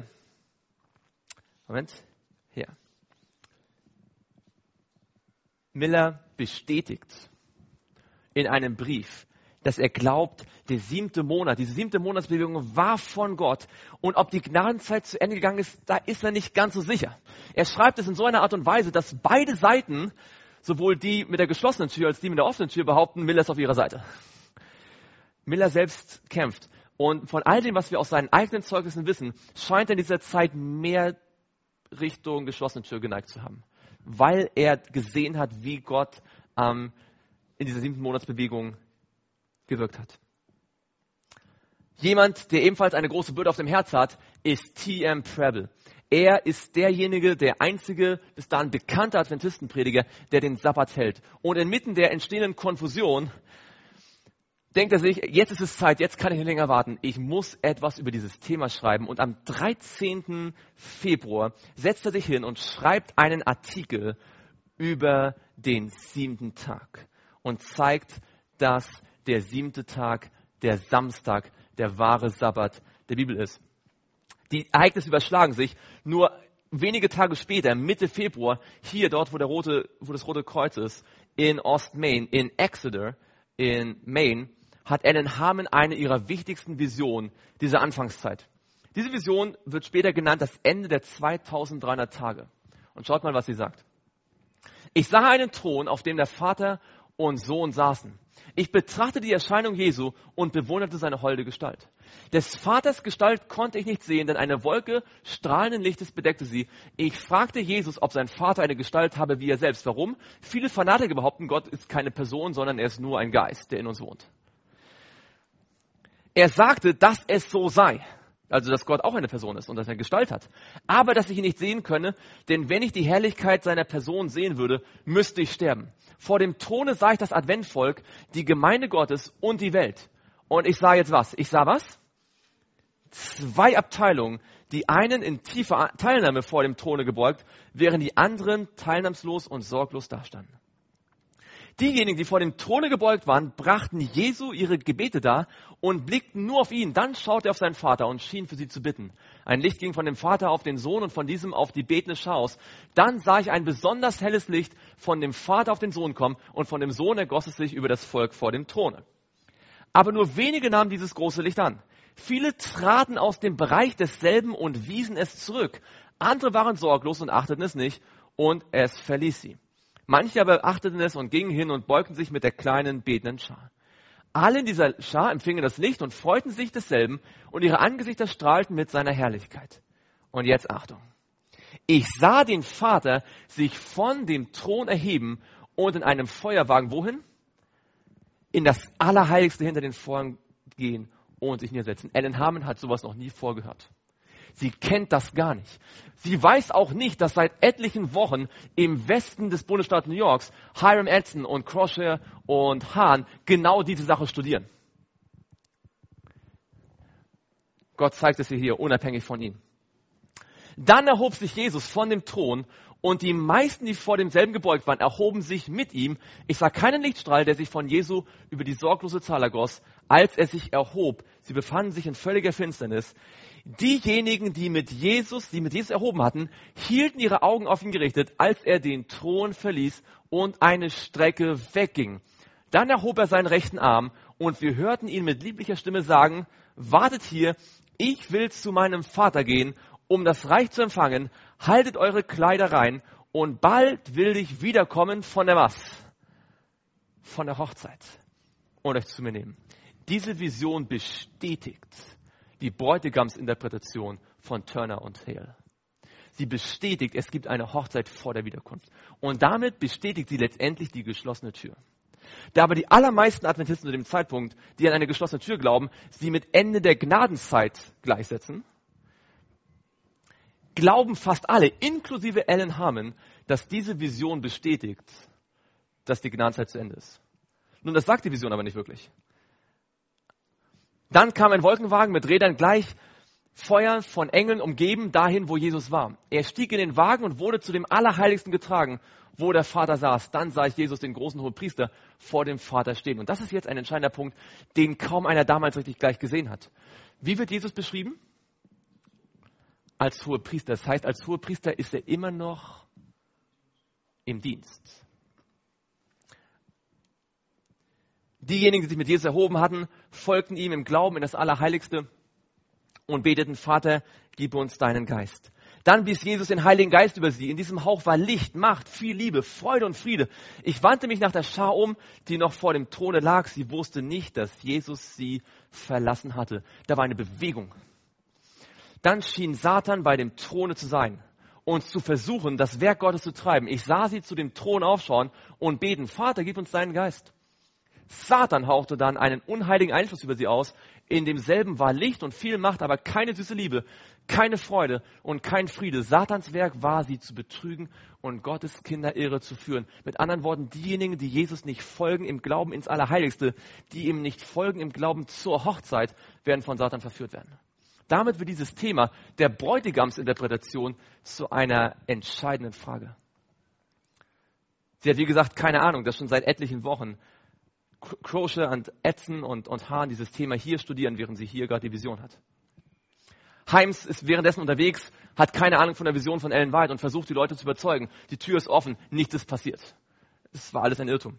bestätigt in einem Brief, dass er glaubt, der 7. Monat, diese 7. Monatsbewegung war von Gott. Und ob die Gnadenzeit zu Ende gegangen ist, da ist er nicht ganz so sicher. Er schreibt es in so einer Art und Weise, dass beide Seiten, sowohl die mit der geschlossenen Tür als die mit der offenen Tür, behaupten, Miller ist auf ihrer Seite. Miller selbst kämpft. Und von all dem, was wir aus seinen eigenen Zeugnissen wissen, scheint er in dieser Zeit mehr Richtung geschlossene Tür geneigt zu haben. Weil er gesehen hat, wie Gott in dieser 7. Monatsbewegung gewirkt hat. Jemand, der ebenfalls eine große Bürde auf dem Herz hat, ist T.M. Preble. Er ist derjenige, der einzige, bis dahin bekannte Adventistenprediger, der den Sabbat hält. Und inmitten der entstehenden Konfusion denkt er sich, jetzt ist es Zeit, jetzt kann ich nicht länger warten. Ich muss etwas über dieses Thema schreiben. Und am 13. Februar setzt er sich hin und schreibt einen Artikel über den 7. Tag und zeigt, dass der 7. Tag, der Samstag, der wahre Sabbat der Bibel ist. Die Ereignisse überschlagen sich. Nur wenige Tage später, Mitte Februar, hier dort, wo das Rote Kreuz ist, in Ostmaine, in Exeter, in Maine, hat Ellen Hamel eine ihrer wichtigsten Visionen dieser Anfangszeit. Diese Vision wird später genannt das Ende der 2300 Tage. Und schaut mal, was sie sagt. Ich sah einen Thron, auf dem der Vater und Sohn saßen. Ich betrachtete die Erscheinung Jesu und bewunderte seine holde Gestalt. Des Vaters Gestalt konnte ich nicht sehen, denn eine Wolke strahlenden Lichtes bedeckte sie. Ich fragte Jesus, ob sein Vater eine Gestalt habe wie er selbst. Warum? Viele Fanatiker behaupten, Gott ist keine Person, sondern er ist nur ein Geist, der in uns wohnt. Er sagte, dass es so sei. Also, dass Gott auch eine Person ist und dass er Gestalt hat. Aber, dass ich ihn nicht sehen könne, denn wenn ich die Herrlichkeit seiner Person sehen würde, müsste ich sterben. Vor dem Throne sah ich das Adventvolk, die Gemeinde Gottes und die Welt. Und ich sah jetzt was? Ich sah was? 2 Abteilungen, die einen in tiefer Teilnahme vor dem Throne gebeugt, während die anderen teilnahmslos und sorglos dastanden. Diejenigen, die vor dem Throne gebeugt waren, brachten Jesu ihre Gebete dar und blickten nur auf ihn. Dann schaute er auf seinen Vater und schien für sie zu bitten. Ein Licht ging von dem Vater auf den Sohn und von diesem auf die betende Schar aus. Dann sah ich ein besonders helles Licht von dem Vater auf den Sohn kommen und von dem Sohn ergoss es sich über das Volk vor dem Throne. Aber nur wenige nahmen dieses große Licht an. Viele traten aus dem Bereich desselben und wiesen es zurück. Andere waren sorglos und achteten es nicht und es verließ sie. Manche aber achteten es und gingen hin und beugten sich mit der kleinen betenden Schar. Alle in dieser Schar empfingen das Licht und freuten sich desselben und ihre Angesichter strahlten mit seiner Herrlichkeit. Und jetzt Achtung. Ich sah den Vater sich von dem Thron erheben und in einem Feuerwagen, wohin? In das Allerheiligste hinter den Vorhang gehen und sich niedersetzen. Ellen Harmon hat sowas noch nie vorgehört. Sie kennt das gar nicht. Sie weiß auch nicht, dass seit etlichen Wochen im Westen des Bundesstaates New Yorks Hiram Edson und Crosher und Hahn genau diese Sache studieren. Gott zeigt es ihr hier, unabhängig von ihm. Dann erhob sich Jesus von dem Thron und die meisten, die vor demselben gebeugt waren, erhoben sich mit ihm. Ich sah keinen Lichtstrahl, der sich von Jesu über die sorglose Zahl ergoss, als er sich erhob. Sie befanden sich in völliger Finsternis. Diejenigen, die mit Jesus erhoben hatten, hielten ihre Augen auf ihn gerichtet, als er den Thron verließ und eine Strecke wegging. Dann erhob er seinen rechten Arm und wir hörten ihn mit lieblicher Stimme sagen, wartet hier, ich will zu meinem Vater gehen, um das Reich zu empfangen, haltet eure Kleider rein und bald will ich wiederkommen von der was? Von der Hochzeit und euch zu mir nehmen. Diese Vision bestätigt die Bräutigamsinterpretation von Turner und Hale. Sie bestätigt, es gibt eine Hochzeit vor der Wiederkunft. Und damit bestätigt sie letztendlich die geschlossene Tür. Da aber die allermeisten Adventisten zu dem Zeitpunkt, die an eine geschlossene Tür glauben, sie mit Ende der Gnadenzeit gleichsetzen, glauben fast alle, inklusive Ellen Harmon, dass diese Vision bestätigt, dass die Gnadenzeit zu Ende ist. Nun, das sagt die Vision aber nicht wirklich. Dann kam ein Wolkenwagen mit Rädern gleich Feuer von Engeln umgeben, dahin, wo Jesus war. Er stieg in den Wagen und wurde zu dem Allerheiligsten getragen, wo der Vater saß. Dann sah ich Jesus, den großen Hohenpriester, vor dem Vater stehen. Und das ist jetzt ein entscheidender Punkt, den kaum einer damals richtig gleich gesehen hat. Wie wird Jesus beschrieben? Als Hohepriester. Das heißt, als Hohepriester ist er immer noch im Dienst. Diejenigen, die sich mit Jesus erhoben hatten, folgten ihm im Glauben in das Allerheiligste und beteten, Vater, gib uns deinen Geist. Dann blies Jesus den Heiligen Geist über sie. In diesem Hauch war Licht, Macht, viel Liebe, Freude und Friede. Ich wandte mich nach der Schar um, die noch vor dem Throne lag. Sie wusste nicht, dass Jesus sie verlassen hatte. Da war eine Bewegung. Dann schien Satan bei dem Throne zu sein und zu versuchen, das Werk Gottes zu treiben. Ich sah sie zu dem Thron aufschauen und beten, Vater, gib uns deinen Geist. Satan hauchte dann einen unheiligen Einfluss über sie aus. In demselben war Licht und viel Macht, aber keine süße Liebe, keine Freude und kein Friede. Satans Werk war, sie zu betrügen und Gottes Kinder irre zu führen. Mit anderen Worten, diejenigen, die Jesus nicht folgen im Glauben ins Allerheiligste, die ihm nicht folgen im Glauben zur Hochzeit, werden von Satan verführt werden. Damit wird dieses Thema der Bräutigamsinterpretation zu einer entscheidenden Frage. Sie hat, wie gesagt, keine Ahnung, dass schon seit etlichen Wochen Crosher und Edson und Hahn dieses Thema hier studieren, während sie hier gerade die Vision hat. Himes ist währenddessen unterwegs, hat keine Ahnung von der Vision von Ellen White und versucht, die Leute zu überzeugen. Die Tür ist offen, nichts ist passiert. Es war alles ein Irrtum.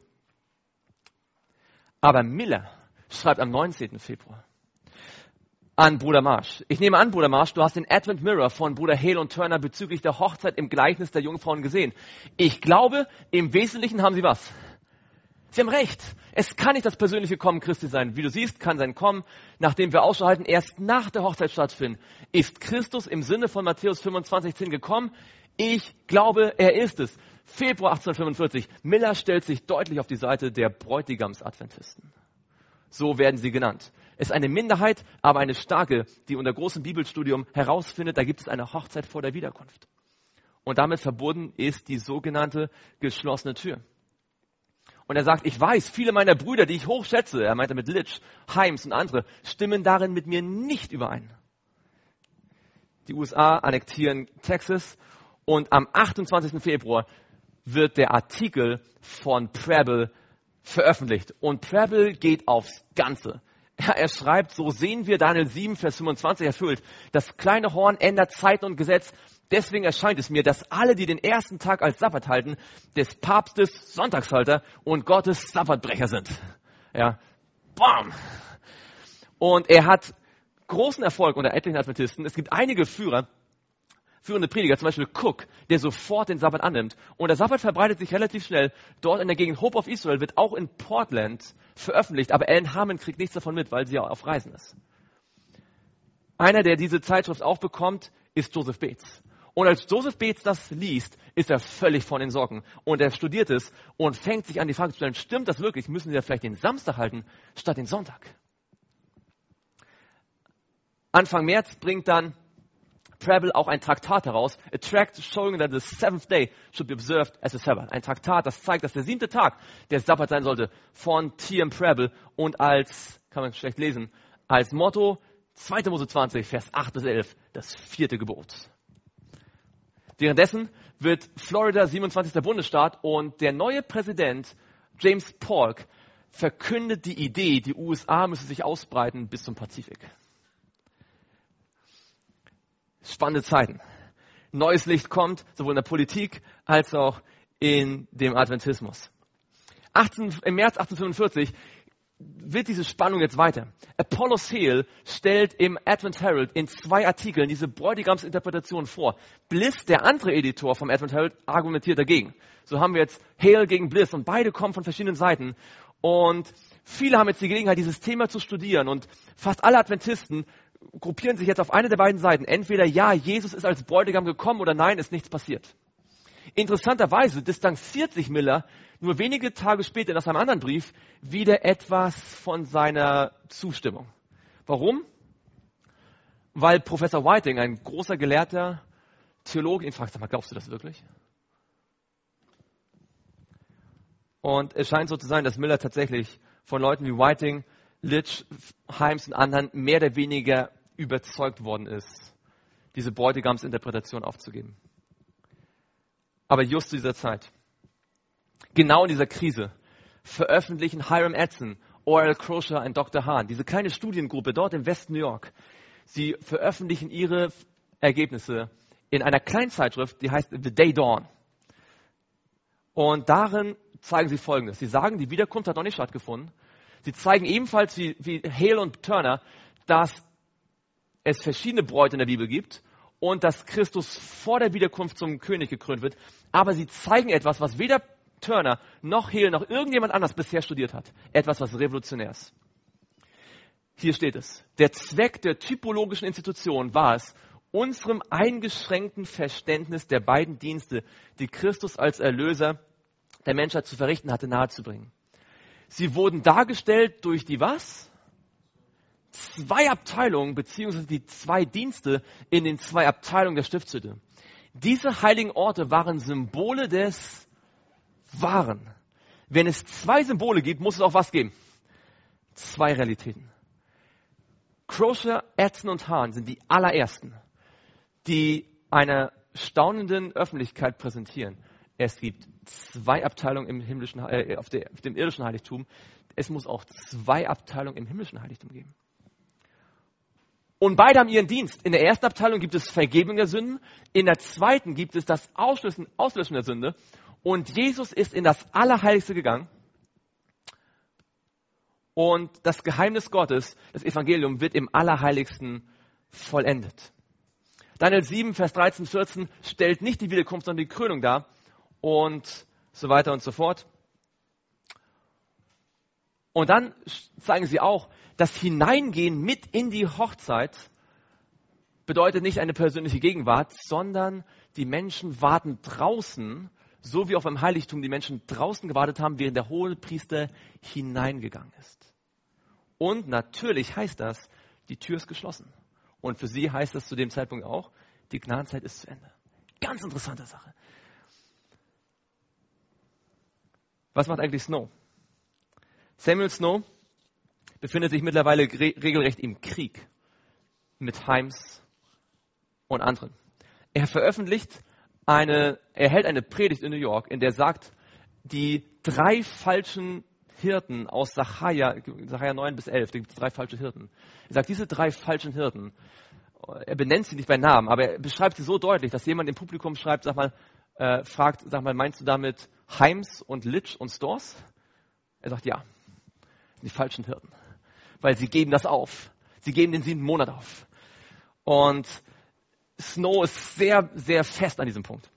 Aber Miller schreibt am 19. Februar an Bruder Marsh. Ich nehme an, Bruder Marsh, du hast den Advent Mirror von Bruder Hale und Turner bezüglich der Hochzeit im Gleichnis der Jungfrauen gesehen. Ich glaube, im Wesentlichen haben sie was? Sie haben recht. Es kann nicht das persönliche Kommen Christi sein. Wie du siehst, kann sein Kommen, nachdem wir Ausschau halten, erst nach der Hochzeit stattfinden. Ist Christus im Sinne von Matthäus 25,10 gekommen? Ich glaube, er ist es. Februar 1845. Miller stellt sich deutlich auf die Seite der Bräutigamsadventisten. So werden sie genannt. Es ist eine Minderheit, aber eine starke, die unter großem Bibelstudium herausfindet, da gibt es eine Hochzeit vor der Wiederkunft. Und damit verbunden ist die sogenannte geschlossene Tür. Und er sagt, ich weiß, viele meiner Brüder, die ich hochschätze, er meinte mit Litsch, Heims und andere, stimmen darin mit mir nicht überein. Die USA annektieren Texas und am 28. Februar wird der Artikel von Preble veröffentlicht. Und Preble geht aufs Ganze. Er schreibt, so sehen wir Daniel 7, Vers 25 erfüllt. Das kleine Horn ändert Zeit und Gesetz. Deswegen erscheint es mir, dass alle, die den ersten Tag als Sabbat halten, des Papstes Sonntagshalter und Gottes Sabbatbrecher sind. Ja, bam! Und er hat großen Erfolg unter etlichen Adventisten. Es gibt einige führende Prediger, zum Beispiel Cook, der sofort den Sabbat annimmt. Und der Sabbat verbreitet sich relativ schnell. Dort in der Gegend Hope of Israel wird auch in Portland veröffentlicht. Aber Ellen Harmon kriegt nichts davon mit, weil sie ja auf Reisen ist. Einer, der diese Zeitschrift auch bekommt, ist Joseph Bates. Und als Joseph Bates das liest, ist er völlig von den Socken. Und er studiert es und fängt sich an, die Frage zu stellen, stimmt das wirklich? Müssen wir vielleicht den Samstag halten, statt den Sonntag? Anfang März bringt dann Preble auch ein Traktat heraus, a tract showing that the seventh day should be observed as a Sabbath. Ein Traktat, das zeigt, dass der 7. Tag der Sabbat sein sollte, von T.M. Preble und als, kann man schlecht lesen, als Motto 2. Mose 20, Vers 8 bis 11, das 4. Gebot. Währenddessen wird Florida 27. Bundesstaat und der neue Präsident James Polk verkündet die Idee, die USA müsse sich ausbreiten bis zum Pazifik. Spannende Zeiten. Neues Licht kommt, sowohl in der Politik als auch in dem Adventismus. Im März 1845 wird diese Spannung jetzt weiter. Apollo Hale stellt im Advent Herald in 2 Artikeln diese Bräutigamsinterpretation vor. Bliss, der andere Editor vom Advent Herald, argumentiert dagegen. So haben wir jetzt Hale gegen Bliss und beide kommen von verschiedenen Seiten. Und viele haben jetzt die Gelegenheit, dieses Thema zu studieren und fast alle Adventisten gruppieren sich jetzt auf eine der beiden Seiten. Entweder ja, Jesus ist als Bräutigam gekommen oder nein, ist nichts passiert. Interessanterweise distanziert sich Miller nur wenige Tage später in einem anderen Brief wieder etwas von seiner Zustimmung. Warum? Weil Professor Whiting, ein großer Gelehrter, Theologe, ihn fragt, sag mal, glaubst du das wirklich? Und es scheint so zu sein, dass Miller tatsächlich von Leuten wie Whiting, Litch, Heims und anderen mehr oder weniger überzeugt worden ist, diese Bräutigamsinterpretation aufzugeben. Aber just zu dieser Zeit, genau in dieser Krise, veröffentlichen Hiram Edson, O.R.L. Crosier und Dr. Hahn, diese kleine Studiengruppe dort im Westen New York, sie veröffentlichen ihre Ergebnisse in einer kleinen Zeitschrift, die heißt The Day Dawn. Und darin zeigen sie Folgendes. Sie sagen, die Wiederkunft hat noch nicht stattgefunden. Sie zeigen ebenfalls wie Hale und Turner, dass es verschiedene Bräute in der Bibel gibt und dass Christus vor der Wiederkunft zum König gekrönt wird. Aber sie zeigen etwas, was weder Turner noch Hale noch irgendjemand anders bisher studiert hat. Etwas, was revolutionär ist. Hier steht es. Der Zweck der typologischen Institution war es, unserem eingeschränkten Verständnis der beiden Dienste, die Christus als Erlöser der Menschheit zu verrichten hatte, nahezubringen. Sie wurden dargestellt durch die was? 2 Abteilungen, beziehungsweise die 2 Dienste in den 2 Abteilungen der Stiftshütte. Diese heiligen Orte waren Symbole des Wahren. Wenn es 2 Symbole gibt, muss es auch was geben? 2 Realitäten. Crosier, Edson und Hahn sind die allerersten, die einer staunenden Öffentlichkeit präsentieren. Es gibt 2 Abteilungen im himmlischen, auf dem irdischen Heiligtum. Es muss auch 2 Abteilungen im himmlischen Heiligtum geben. Und beide haben ihren Dienst. In der ersten Abteilung gibt es Vergebung der Sünden. In der zweiten gibt es das Auslöschen der Sünde. Und Jesus ist in das Allerheiligste gegangen. Und das Geheimnis Gottes, das Evangelium, wird im Allerheiligsten vollendet. Daniel 7, Vers 13, 14 stellt nicht die Wiederkunft, sondern die Krönung dar. Und so weiter und so fort. Und dann zeigen sie auch, das Hineingehen mit in die Hochzeit bedeutet nicht eine persönliche Gegenwart, sondern die Menschen warten draußen, so wie auf einem Heiligtum die Menschen draußen gewartet haben, während der Hohepriester hineingegangen ist. Und natürlich heißt das, die Tür ist geschlossen. Und für sie heißt das zu dem Zeitpunkt auch, die Gnadenzeit ist zu Ende. Ganz interessante Sache. Was macht eigentlich Snow? Samuel Snow befindet sich mittlerweile regelrecht im Krieg mit Himes und anderen. Er hält eine Predigt in New York, in der er sagt, die 3 falschen Hirten aus Sacharja 9 bis 11, da gibt es 3 falsche Hirten. Er sagt, diese 3 falschen Hirten, er benennt sie nicht bei Namen, aber er beschreibt sie so deutlich, dass jemand im Publikum schreibt, fragt, meinst du damit Himes und Litch und Storrs? Er sagt, ja, die falschen Hirten, weil sie geben das auf. Sie geben den 7. Monat auf. Und Snow ist sehr, sehr fest an diesem Punkt.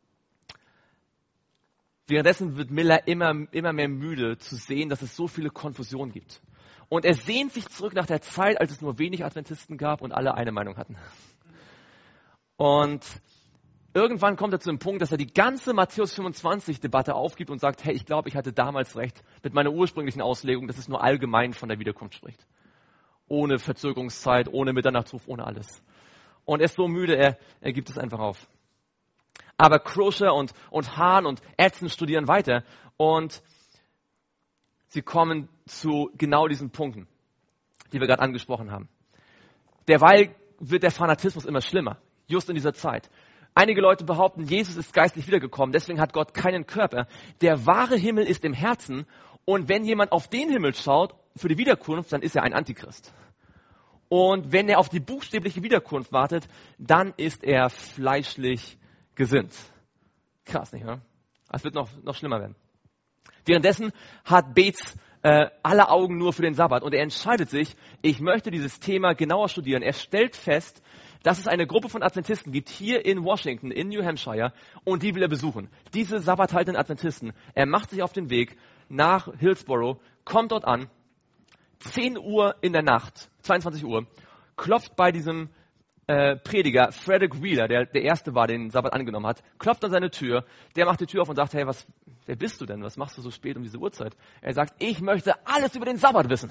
Währenddessen wird Miller immer mehr müde zu sehen, dass es so viele Konfusionen gibt. Und er sehnt sich zurück nach der Zeit, als es nur wenig Adventisten gab und alle eine Meinung hatten. Und irgendwann kommt er zu dem Punkt, dass er die ganze Matthäus 25-Debatte aufgibt und sagt, hey, ich glaube, ich hatte damals recht mit meiner ursprünglichen Auslegung, dass es nur allgemein von der Wiederkunft spricht. Ohne Verzögerungszeit, ohne Mitternachtsruf, ohne alles. Und er ist so müde, er gibt es einfach auf. Aber Crosher und Hahn und Edson studieren weiter und sie kommen zu genau diesen Punkten, die wir gerade angesprochen haben. Derweil wird der Fanatismus immer schlimmer, just in dieser Zeit. Einige Leute behaupten, Jesus ist geistlich wiedergekommen, deswegen hat Gott keinen Körper. Der wahre Himmel ist im Herzen und wenn jemand auf den Himmel schaut für die Wiederkunft, dann ist er ein Antichrist. Und wenn er auf die buchstäbliche Wiederkunft wartet, dann ist er fleischlich gesinnt. Krass, nicht wahr? Es wird noch schlimmer werden. Währenddessen hat Bates alle Augen nur für den Sabbat und er entscheidet sich, ich möchte dieses Thema genauer studieren. Er stellt fest, dass es eine Gruppe von Adventisten gibt hier in Washington, in New Hampshire und die will er besuchen. Diese sabbathaltenden Adventisten. Er macht sich auf den Weg nach Hillsborough, kommt dort an, 10 Uhr in der Nacht, 22 Uhr, klopft bei diesem Prediger, Frederick Wheeler, der erste war, den Sabbat angenommen hat, klopft an seine Tür, der macht die Tür auf und sagt, hey, wer bist du denn? Was machst du so spät um diese Uhrzeit? Er sagt, ich möchte alles über den Sabbat wissen.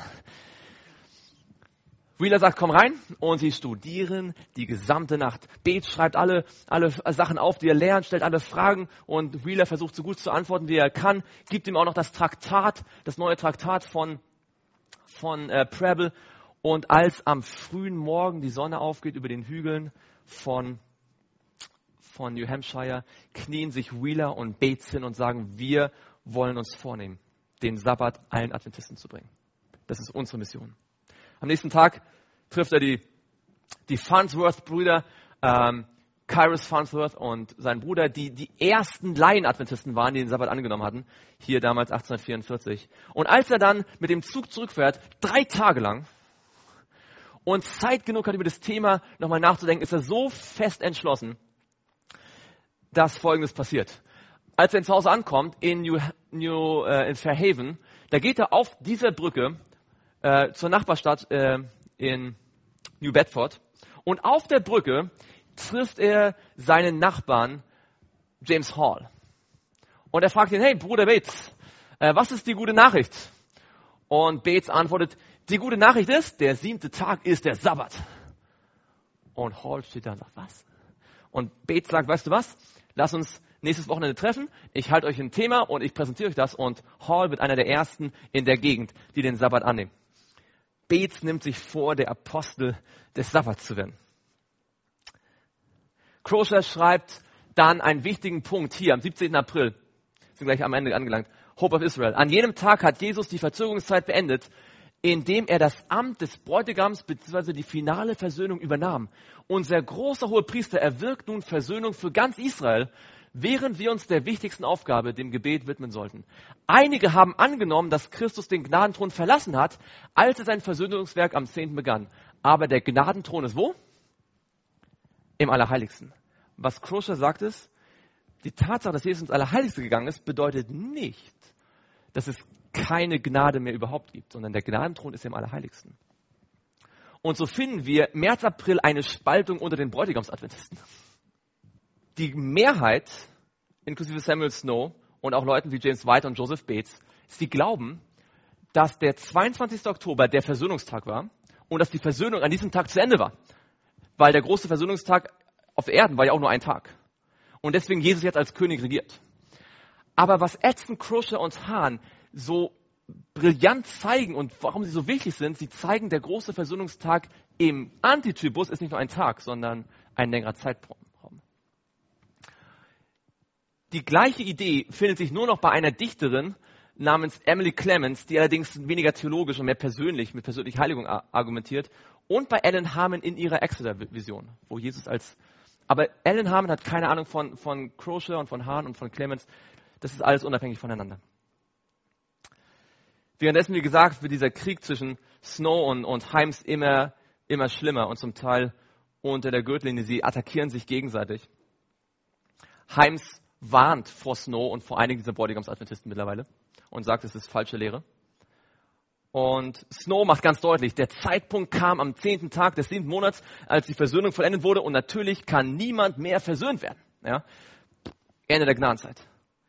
Wheeler sagt, komm rein und sie studieren die gesamte Nacht. Bates schreibt alle Sachen auf, die er lernt, stellt alle Fragen und Wheeler versucht so gut zu antworten, wie er kann, gibt ihm auch noch das neue Traktat von Preble. Und als am frühen Morgen die Sonne aufgeht über den Hügeln von New Hampshire, knien sich Wheeler und Bates hin und sagen, wir wollen uns vornehmen, den Sabbat allen Adventisten zu bringen. Das ist unsere Mission. Am nächsten Tag trifft er die Farnsworth-Brüder, Cyrus Farnsworth und sein Bruder, die ersten Laien-Adventisten waren, die den Sabbat angenommen hatten, hier damals 1844. Und als er dann mit dem Zug zurückfährt, 3 Tage lang, und Zeit genug hat, über das Thema nochmal nachzudenken, ist er so fest entschlossen, dass Folgendes passiert. Als er zu Hause ankommt, in Fairhaven, da geht er auf dieser Brücke zur Nachbarstadt in New Bedford. Und auf der Brücke trifft er seinen Nachbarn James Hall. Und er fragt ihn, hey Bruder Bates, was ist die gute Nachricht? Und Bates antwortet, die gute Nachricht ist, der 7. Tag ist der Sabbat. Und Hall steht da und sagt, was? Und Bates sagt, weißt du was? Lass uns nächstes Wochenende treffen. Ich halte euch ein Thema und ich präsentiere euch das. Und Hall wird einer der Ersten in der Gegend, die den Sabbat annehmen. Bates nimmt sich vor, der Apostel des Sabbats zu werden. Crosher schreibt dann einen wichtigen Punkt hier am 17. April. Sind gleich am Ende angelangt. Hope of Israel. An jenem Tag hat Jesus die Verzögerungszeit beendet, indem er das Amt des Bräutigams bzw. die finale Versöhnung übernahm. Unser großer Hohepriester erwirkt nun Versöhnung für ganz Israel, während wir uns der wichtigsten Aufgabe, dem Gebet, widmen sollten. Einige haben angenommen, dass Christus den Gnadenthron verlassen hat, als er sein Versöhnungswerk am 10. begann. Aber der Gnadenthron ist wo? Im Allerheiligsten. Was Crosher sagt ist, die Tatsache, dass Jesus ins Allerheiligste gegangen ist, bedeutet nicht, dass es keine Gnade mehr überhaupt gibt, sondern der Gnadenthron ist im Allerheiligsten. Und so finden wir März, April eine Spaltung unter den Bräutigamsadventisten. Die Mehrheit, inklusive Samuel Snow und auch Leuten wie James White und Joseph Bates, sie glauben, dass der 22. Oktober der Versöhnungstag war und dass die Versöhnung an diesem Tag zu Ende war. Weil der große Versöhnungstag auf Erden war ja auch nur ein Tag. Und deswegen Jesus jetzt als König regiert. Aber was Edson, Crusher und Hahn so brillant zeigen und warum sie so wichtig sind, sie zeigen, der große Versöhnungstag im Antitypus ist nicht nur ein Tag, sondern ein längerer Zeitraum. Die gleiche Idee findet sich nur noch bei einer Dichterin namens Emily Clements, die allerdings weniger theologisch und mehr persönlich, mit persönlicher Heiligung argumentiert, und bei Ellen Harmon in ihrer Exeter-Vision, wo Jesus aber Ellen Harmon hat keine Ahnung von Crusher und von Hahn und von Clements, das ist alles unabhängig voneinander. Währenddessen, wie gesagt, wird dieser Krieg zwischen Snow und Himes immer schlimmer und zum Teil unter der Gürtellinie. Sie attackieren sich gegenseitig. Himes warnt vor Snow und vor einigen dieser Bräutigamsadventisten mittlerweile und sagt, es ist falsche Lehre. Und Snow macht ganz deutlich, der Zeitpunkt kam am 10. Tag des 7. Monats, als die Versöhnung vollendet wurde und natürlich kann niemand mehr versöhnt werden. Ja? Ende der Gnadenzeit.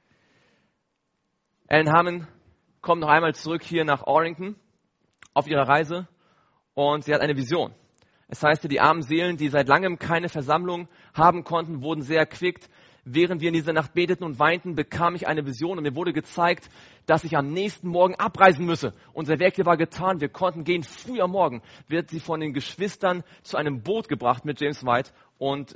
Ellen Harmon kommt noch einmal zurück hier nach Orrington auf ihrer Reise und sie hat eine Vision. Es heißt, die armen Seelen, die seit langem keine Versammlung haben konnten, wurden sehr erquickt. Während wir in dieser Nacht beteten und weinten, bekam ich eine Vision und mir wurde gezeigt, dass ich am nächsten Morgen abreisen müsse. Unser Werk hier war getan, wir konnten gehen. Früh am Morgen wird sie von den Geschwistern zu einem Boot gebracht mit James White und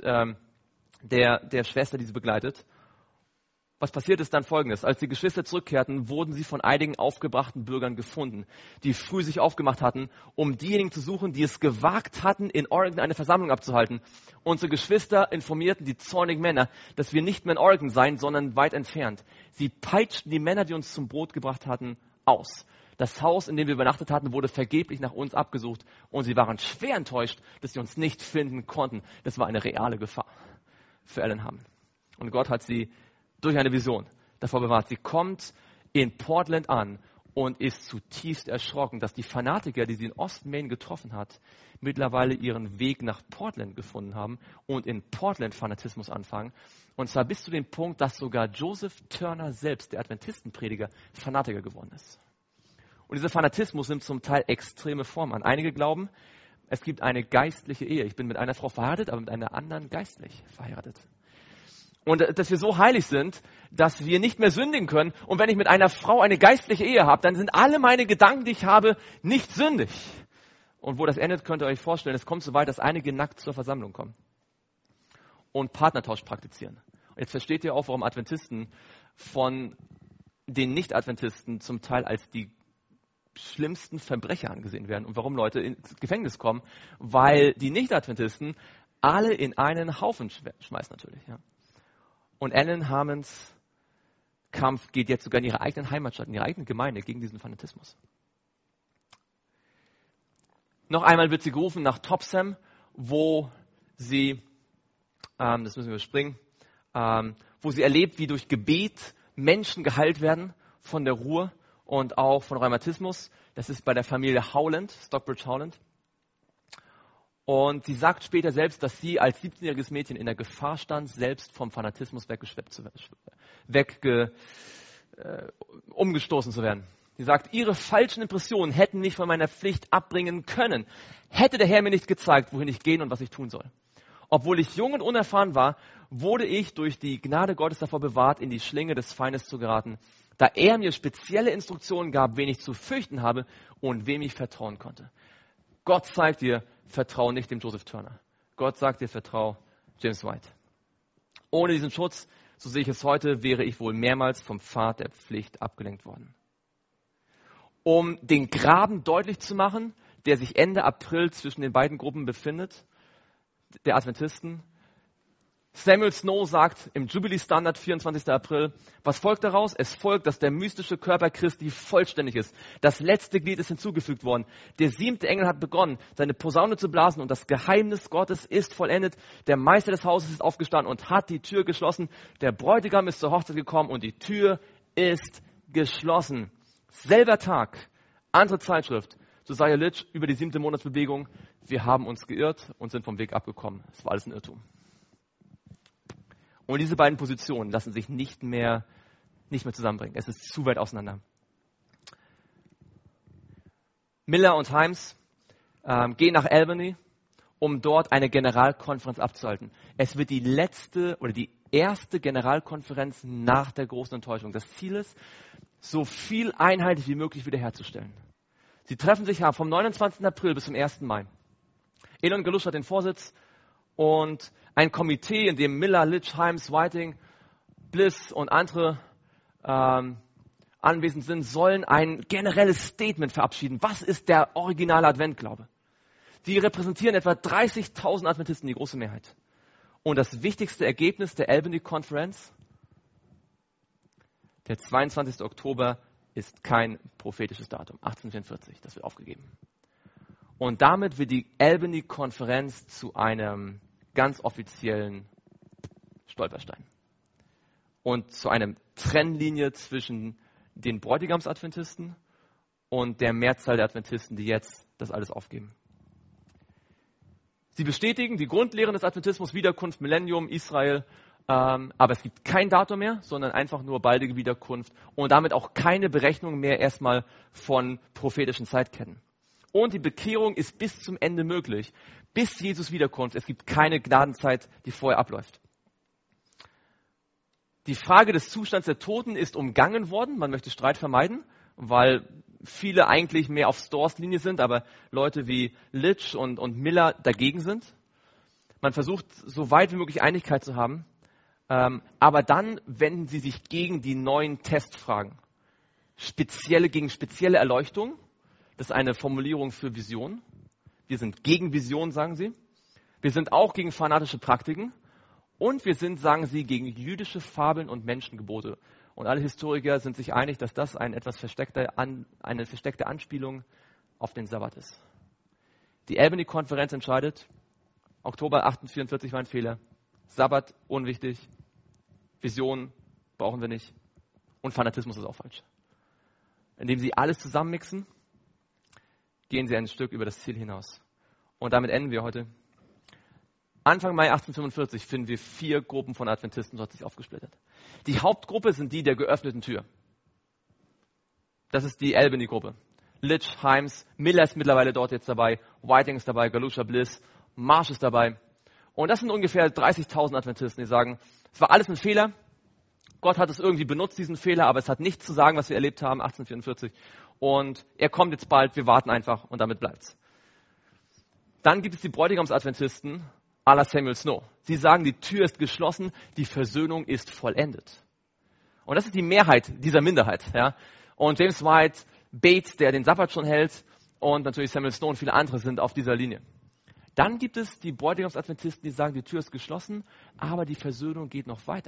der Schwester, die sie begleitet. Was passiert ist dann Folgendes. Als die Geschwister zurückkehrten, wurden sie von einigen aufgebrachten Bürgern gefunden, die früh sich aufgemacht hatten, um diejenigen zu suchen, die es gewagt hatten, in Oregon eine Versammlung abzuhalten. Unsere Geschwister informierten die zornigen Männer, dass wir nicht mehr in Oregon seien, sondern weit entfernt. Sie peitschten die Männer, die uns zum Boot gebracht hatten, aus. Das Haus, in dem wir übernachtet hatten, wurde vergeblich nach uns abgesucht und sie waren schwer enttäuscht, dass sie uns nicht finden konnten. Das war eine reale Gefahr für Ellen Harmon. Und Gott hat sie durch eine Vision davor bewahrt. Sie kommt in Portland an und ist zutiefst erschrocken, dass die Fanatiker, die sie in Ost-Maine getroffen hat, mittlerweile ihren Weg nach Portland gefunden haben und in Portland Fanatismus anfangen. Und zwar bis zu dem Punkt, dass sogar Joseph Turner selbst, der Adventistenprediger, Fanatiker geworden ist. Und dieser Fanatismus nimmt zum Teil extreme Formen an. Einige glauben, es gibt eine geistliche Ehe. Ich bin mit einer Frau verheiratet, aber mit einer anderen geistlich verheiratet. Und dass wir so heilig sind, dass wir nicht mehr sündigen können. Und wenn ich mit einer Frau eine geistliche Ehe habe, dann sind alle meine Gedanken, die ich habe, nicht sündig. Und wo das endet, könnt ihr euch vorstellen, es kommt so weit, dass einige nackt zur Versammlung kommen und Partnertausch praktizieren. Und jetzt versteht ihr auch, warum Adventisten von den Nicht-Adventisten zum Teil als die schlimmsten Verbrecher angesehen werden und warum Leute ins Gefängnis kommen, weil die Nicht-Adventisten alle in einen Haufen schmeißen natürlich, ja. Und Ellen Harmons Kampf geht jetzt sogar in ihre eigenen Heimatstadt, in ihre eigene Gemeinde gegen diesen Fanatismus. Noch einmal wird sie gerufen nach Topsham, wo sie, das müssen wir überspringen, wo sie erlebt, wie durch Gebet Menschen geheilt werden von der Ruhr und auch von Rheumatismus. Das ist bei der Familie Howland, Stockbridge Howland. Und sie sagt später selbst, dass sie als 17-jähriges Mädchen in der Gefahr stand, selbst vom Fanatismus umgestoßen zu werden. Sie sagt, ihre falschen Impressionen hätten mich von meiner Pflicht abbringen können. Hätte der Herr mir nicht gezeigt, wohin ich gehen und was ich tun soll. Obwohl ich jung und unerfahren war, wurde ich durch die Gnade Gottes davor bewahrt, in die Schlinge des Feindes zu geraten, da er mir spezielle Instruktionen gab, wen ich zu fürchten habe und wem ich vertrauen konnte. Gott zeigt dir, vertrau nicht dem Joseph Turner. Gott sagt dir, vertrau James White. Ohne diesen Schutz, so sehe ich es heute, wäre ich wohl mehrmals vom Pfad der Pflicht abgelenkt worden. Um den Graben deutlich zu machen, der sich Ende April zwischen den beiden Gruppen befindet, der Adventisten, Samuel Snow sagt im Jubilee Standard 24. April, was folgt daraus? Es folgt, dass der mystische Körper Christi vollständig ist. Das letzte Glied ist hinzugefügt worden. Der 7. Engel hat begonnen, seine Posaune zu blasen und das Geheimnis Gottes ist vollendet. Der Meister des Hauses ist aufgestanden und hat die Tür geschlossen. Der Bräutigam ist zur Hochzeit gekommen und die Tür ist geschlossen. Selber Tag, andere Zeitschrift, Josiah Litch über die 7. Monatsbewegung. Wir haben uns geirrt und sind vom Weg abgekommen. Es war alles ein Irrtum. Und diese beiden Positionen lassen sich nicht mehr zusammenbringen. Es ist zu weit auseinander. Miller und Himes gehen nach Albany, um dort eine Generalkonferenz abzuhalten. Es wird die letzte oder die erste Generalkonferenz nach der großen Enttäuschung. Das Ziel ist, so viel einheitlich wie möglich wiederherzustellen. Sie treffen sich vom 29. April bis zum 1. Mai. Elon Galush hat den Vorsitz und ein Komitee, in dem Miller, Litch, Himes, Whiting, Bliss und andere anwesend sind, sollen ein generelles Statement verabschieden. Was ist der originale Adventglaube? Die repräsentieren etwa 30.000 Adventisten, die große Mehrheit. Und das wichtigste Ergebnis der Albany Conference, der 22. Oktober, ist kein prophetisches Datum, 1844, das wird aufgegeben. Und damit wird die Albany Konferenz zu einem ganz offiziellen Stolperstein und zu einer Trennlinie zwischen den Bräutigamsadventisten und der Mehrzahl der Adventisten, die jetzt das alles aufgeben. Sie bestätigen die Grundlehren des Adventismus, Wiederkunft, Millennium, Israel, aber es gibt kein Datum mehr, sondern einfach nur baldige Wiederkunft und damit auch keine Berechnung mehr erstmal von prophetischen Zeitketten. Und die Bekehrung ist bis zum Ende möglich, bis Jesus wiederkommt. Es gibt keine Gnadenzeit, die vorher abläuft. Die Frage des Zustands der Toten ist umgangen worden. Man möchte Streit vermeiden, weil viele eigentlich mehr auf Stores Linie sind, aber Leute wie Litch und Miller dagegen sind. Man versucht, so weit wie möglich Einigkeit zu haben, aber dann wenden sie sich gegen die neuen Testfragen. Gegen spezielle Erleuchtung. Das ist eine Formulierung für Vision. Wir sind gegen Vision, sagen sie. Wir sind auch gegen fanatische Praktiken. Und wir sind, sagen sie, gegen jüdische Fabeln und Menschengebote. Und alle Historiker sind sich einig, dass das eine versteckte Anspielung auf den Sabbat ist. Die Albany-Konferenz entscheidet, Oktober 1844 war ein Fehler. Sabbat, unwichtig. Vision brauchen wir nicht. Und Fanatismus ist auch falsch. Indem sie alles zusammenmixen, gehen sie ein Stück über das Ziel hinaus. Und damit enden wir heute. Anfang Mai 1845 finden wir 4 Gruppen von Adventisten, dort sich aufgesplittert. Die Hauptgruppe sind die der geöffneten Tür. Das ist die Albany-Gruppe. Litch, Himes, Miller ist mittlerweile dort jetzt dabei, Whiting ist dabei, Galusha, Bliss, Marsh ist dabei. Und das sind ungefähr 30.000 Adventisten, die sagen, es war alles ein Fehler. Gott hat es irgendwie benutzt, diesen Fehler, aber es hat nichts zu sagen, was wir erlebt haben, 1844. Und er kommt jetzt bald, wir warten einfach und damit bleibt's. Dann gibt es die Bräutigamsadventisten, à la Samuel Snow. Sie sagen, die Tür ist geschlossen, die Versöhnung ist vollendet. Und das ist die Mehrheit dieser Minderheit. Ja? Und James White, Bates, der den Sabbat schon hält, und natürlich Samuel Snow und viele andere sind auf dieser Linie. Dann gibt es die Bräutigamsadventisten, die sagen, die Tür ist geschlossen, aber die Versöhnung geht noch weiter.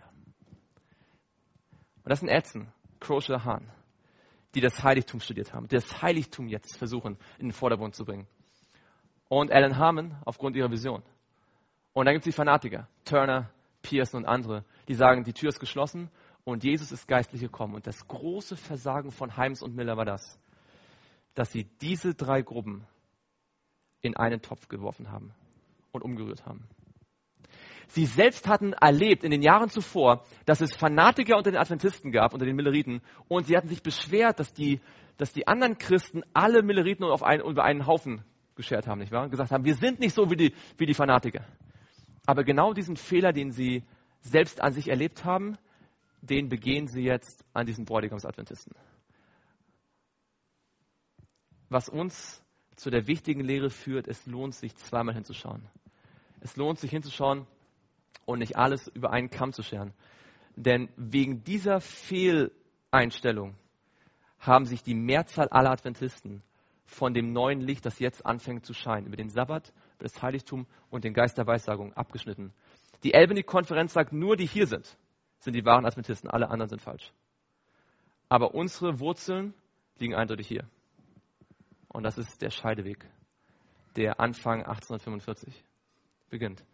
Und das sind Edson, Crosier, Hahn, die das Heiligtum studiert haben, die das Heiligtum jetzt versuchen, in den Vordergrund zu bringen. Und Alan Harmon aufgrund ihrer Vision. Und dann gibt es die Fanatiker, Turner, Pearson und andere, die sagen, die Tür ist geschlossen und Jesus ist geistlich gekommen. Und das große Versagen von Himes und Miller war das, dass sie diese 3 Gruppen in einen Topf geworfen haben und umgerührt haben. Sie selbst hatten erlebt in den Jahren zuvor, dass es Fanatiker unter den Adventisten gab, unter den Milleriten, und sie hatten sich beschwert, dass die anderen Christen alle Milleriten über einen Haufen geschert haben, nicht wahr? Und gesagt haben, wir sind nicht so wie die Fanatiker. Aber genau diesen Fehler, den sie selbst an sich erlebt haben, den begehen sie jetzt an diesen Bräutigamsadventisten. Was uns zu der wichtigen Lehre führt, es lohnt sich zweimal hinzuschauen. Es lohnt sich hinzuschauen und nicht alles über einen Kamm zu scheren. Denn wegen dieser Fehleinstellung haben sich die Mehrzahl aller Adventisten von dem neuen Licht, das jetzt anfängt zu scheinen, über den Sabbat, über das Heiligtum und den Geist der Weissagung abgeschnitten. Die Albany-Konferenz sagt, nur die hier sind die wahren Adventisten, alle anderen sind falsch. Aber unsere Wurzeln liegen eindeutig hier. Und das ist der Scheideweg, der Anfang 1845 beginnt.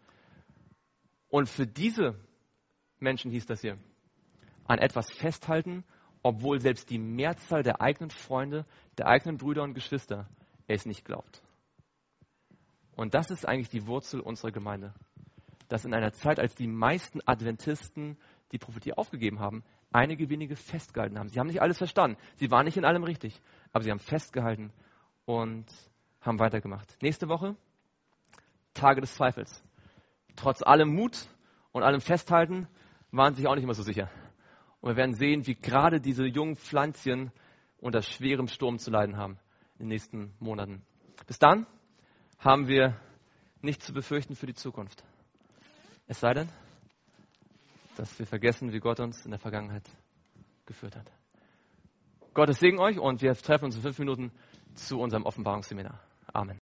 Und für diese Menschen hieß das hier, an etwas festhalten obwohl selbst die Mehrzahl der eigenen Freunde, der eigenen Brüder und Geschwister es nicht glaubt. Und das ist eigentlich die Wurzel unserer Gemeinde. Dass in einer Zeit, als die meisten Adventisten die Prophetie aufgegeben haben, einige wenige festgehalten haben. Sie haben nicht alles verstanden. Sie waren nicht in allem richtig. Aber sie haben festgehalten und haben weitergemacht. Nächste Woche, Tage des Zweifels. Trotz allem Mut und allem Festhalten waren sie sich auch nicht immer so sicher. Und wir werden sehen, wie gerade diese jungen Pflänzchen unter schwerem Sturm zu leiden haben in den nächsten Monaten. Bis dann haben wir nichts zu befürchten für die Zukunft. Es sei denn, dass wir vergessen, wie Gott uns in der Vergangenheit geführt hat. Gottes Segen euch und wir treffen uns in 5 Minuten zu unserem Offenbarungsseminar. Amen.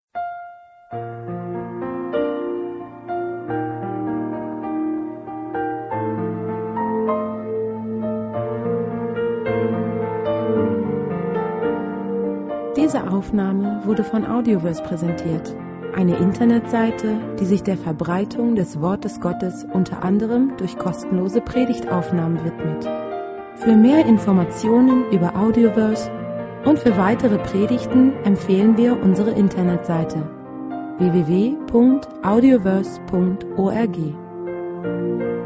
Diese Aufnahme wurde von Audioverse präsentiert, eine Internetseite, die sich der Verbreitung des Wortes Gottes unter anderem durch kostenlose Predigtaufnahmen widmet. Für mehr Informationen über Audioverse und für weitere Predigten empfehlen wir unsere Internetseite www.audioverse.org.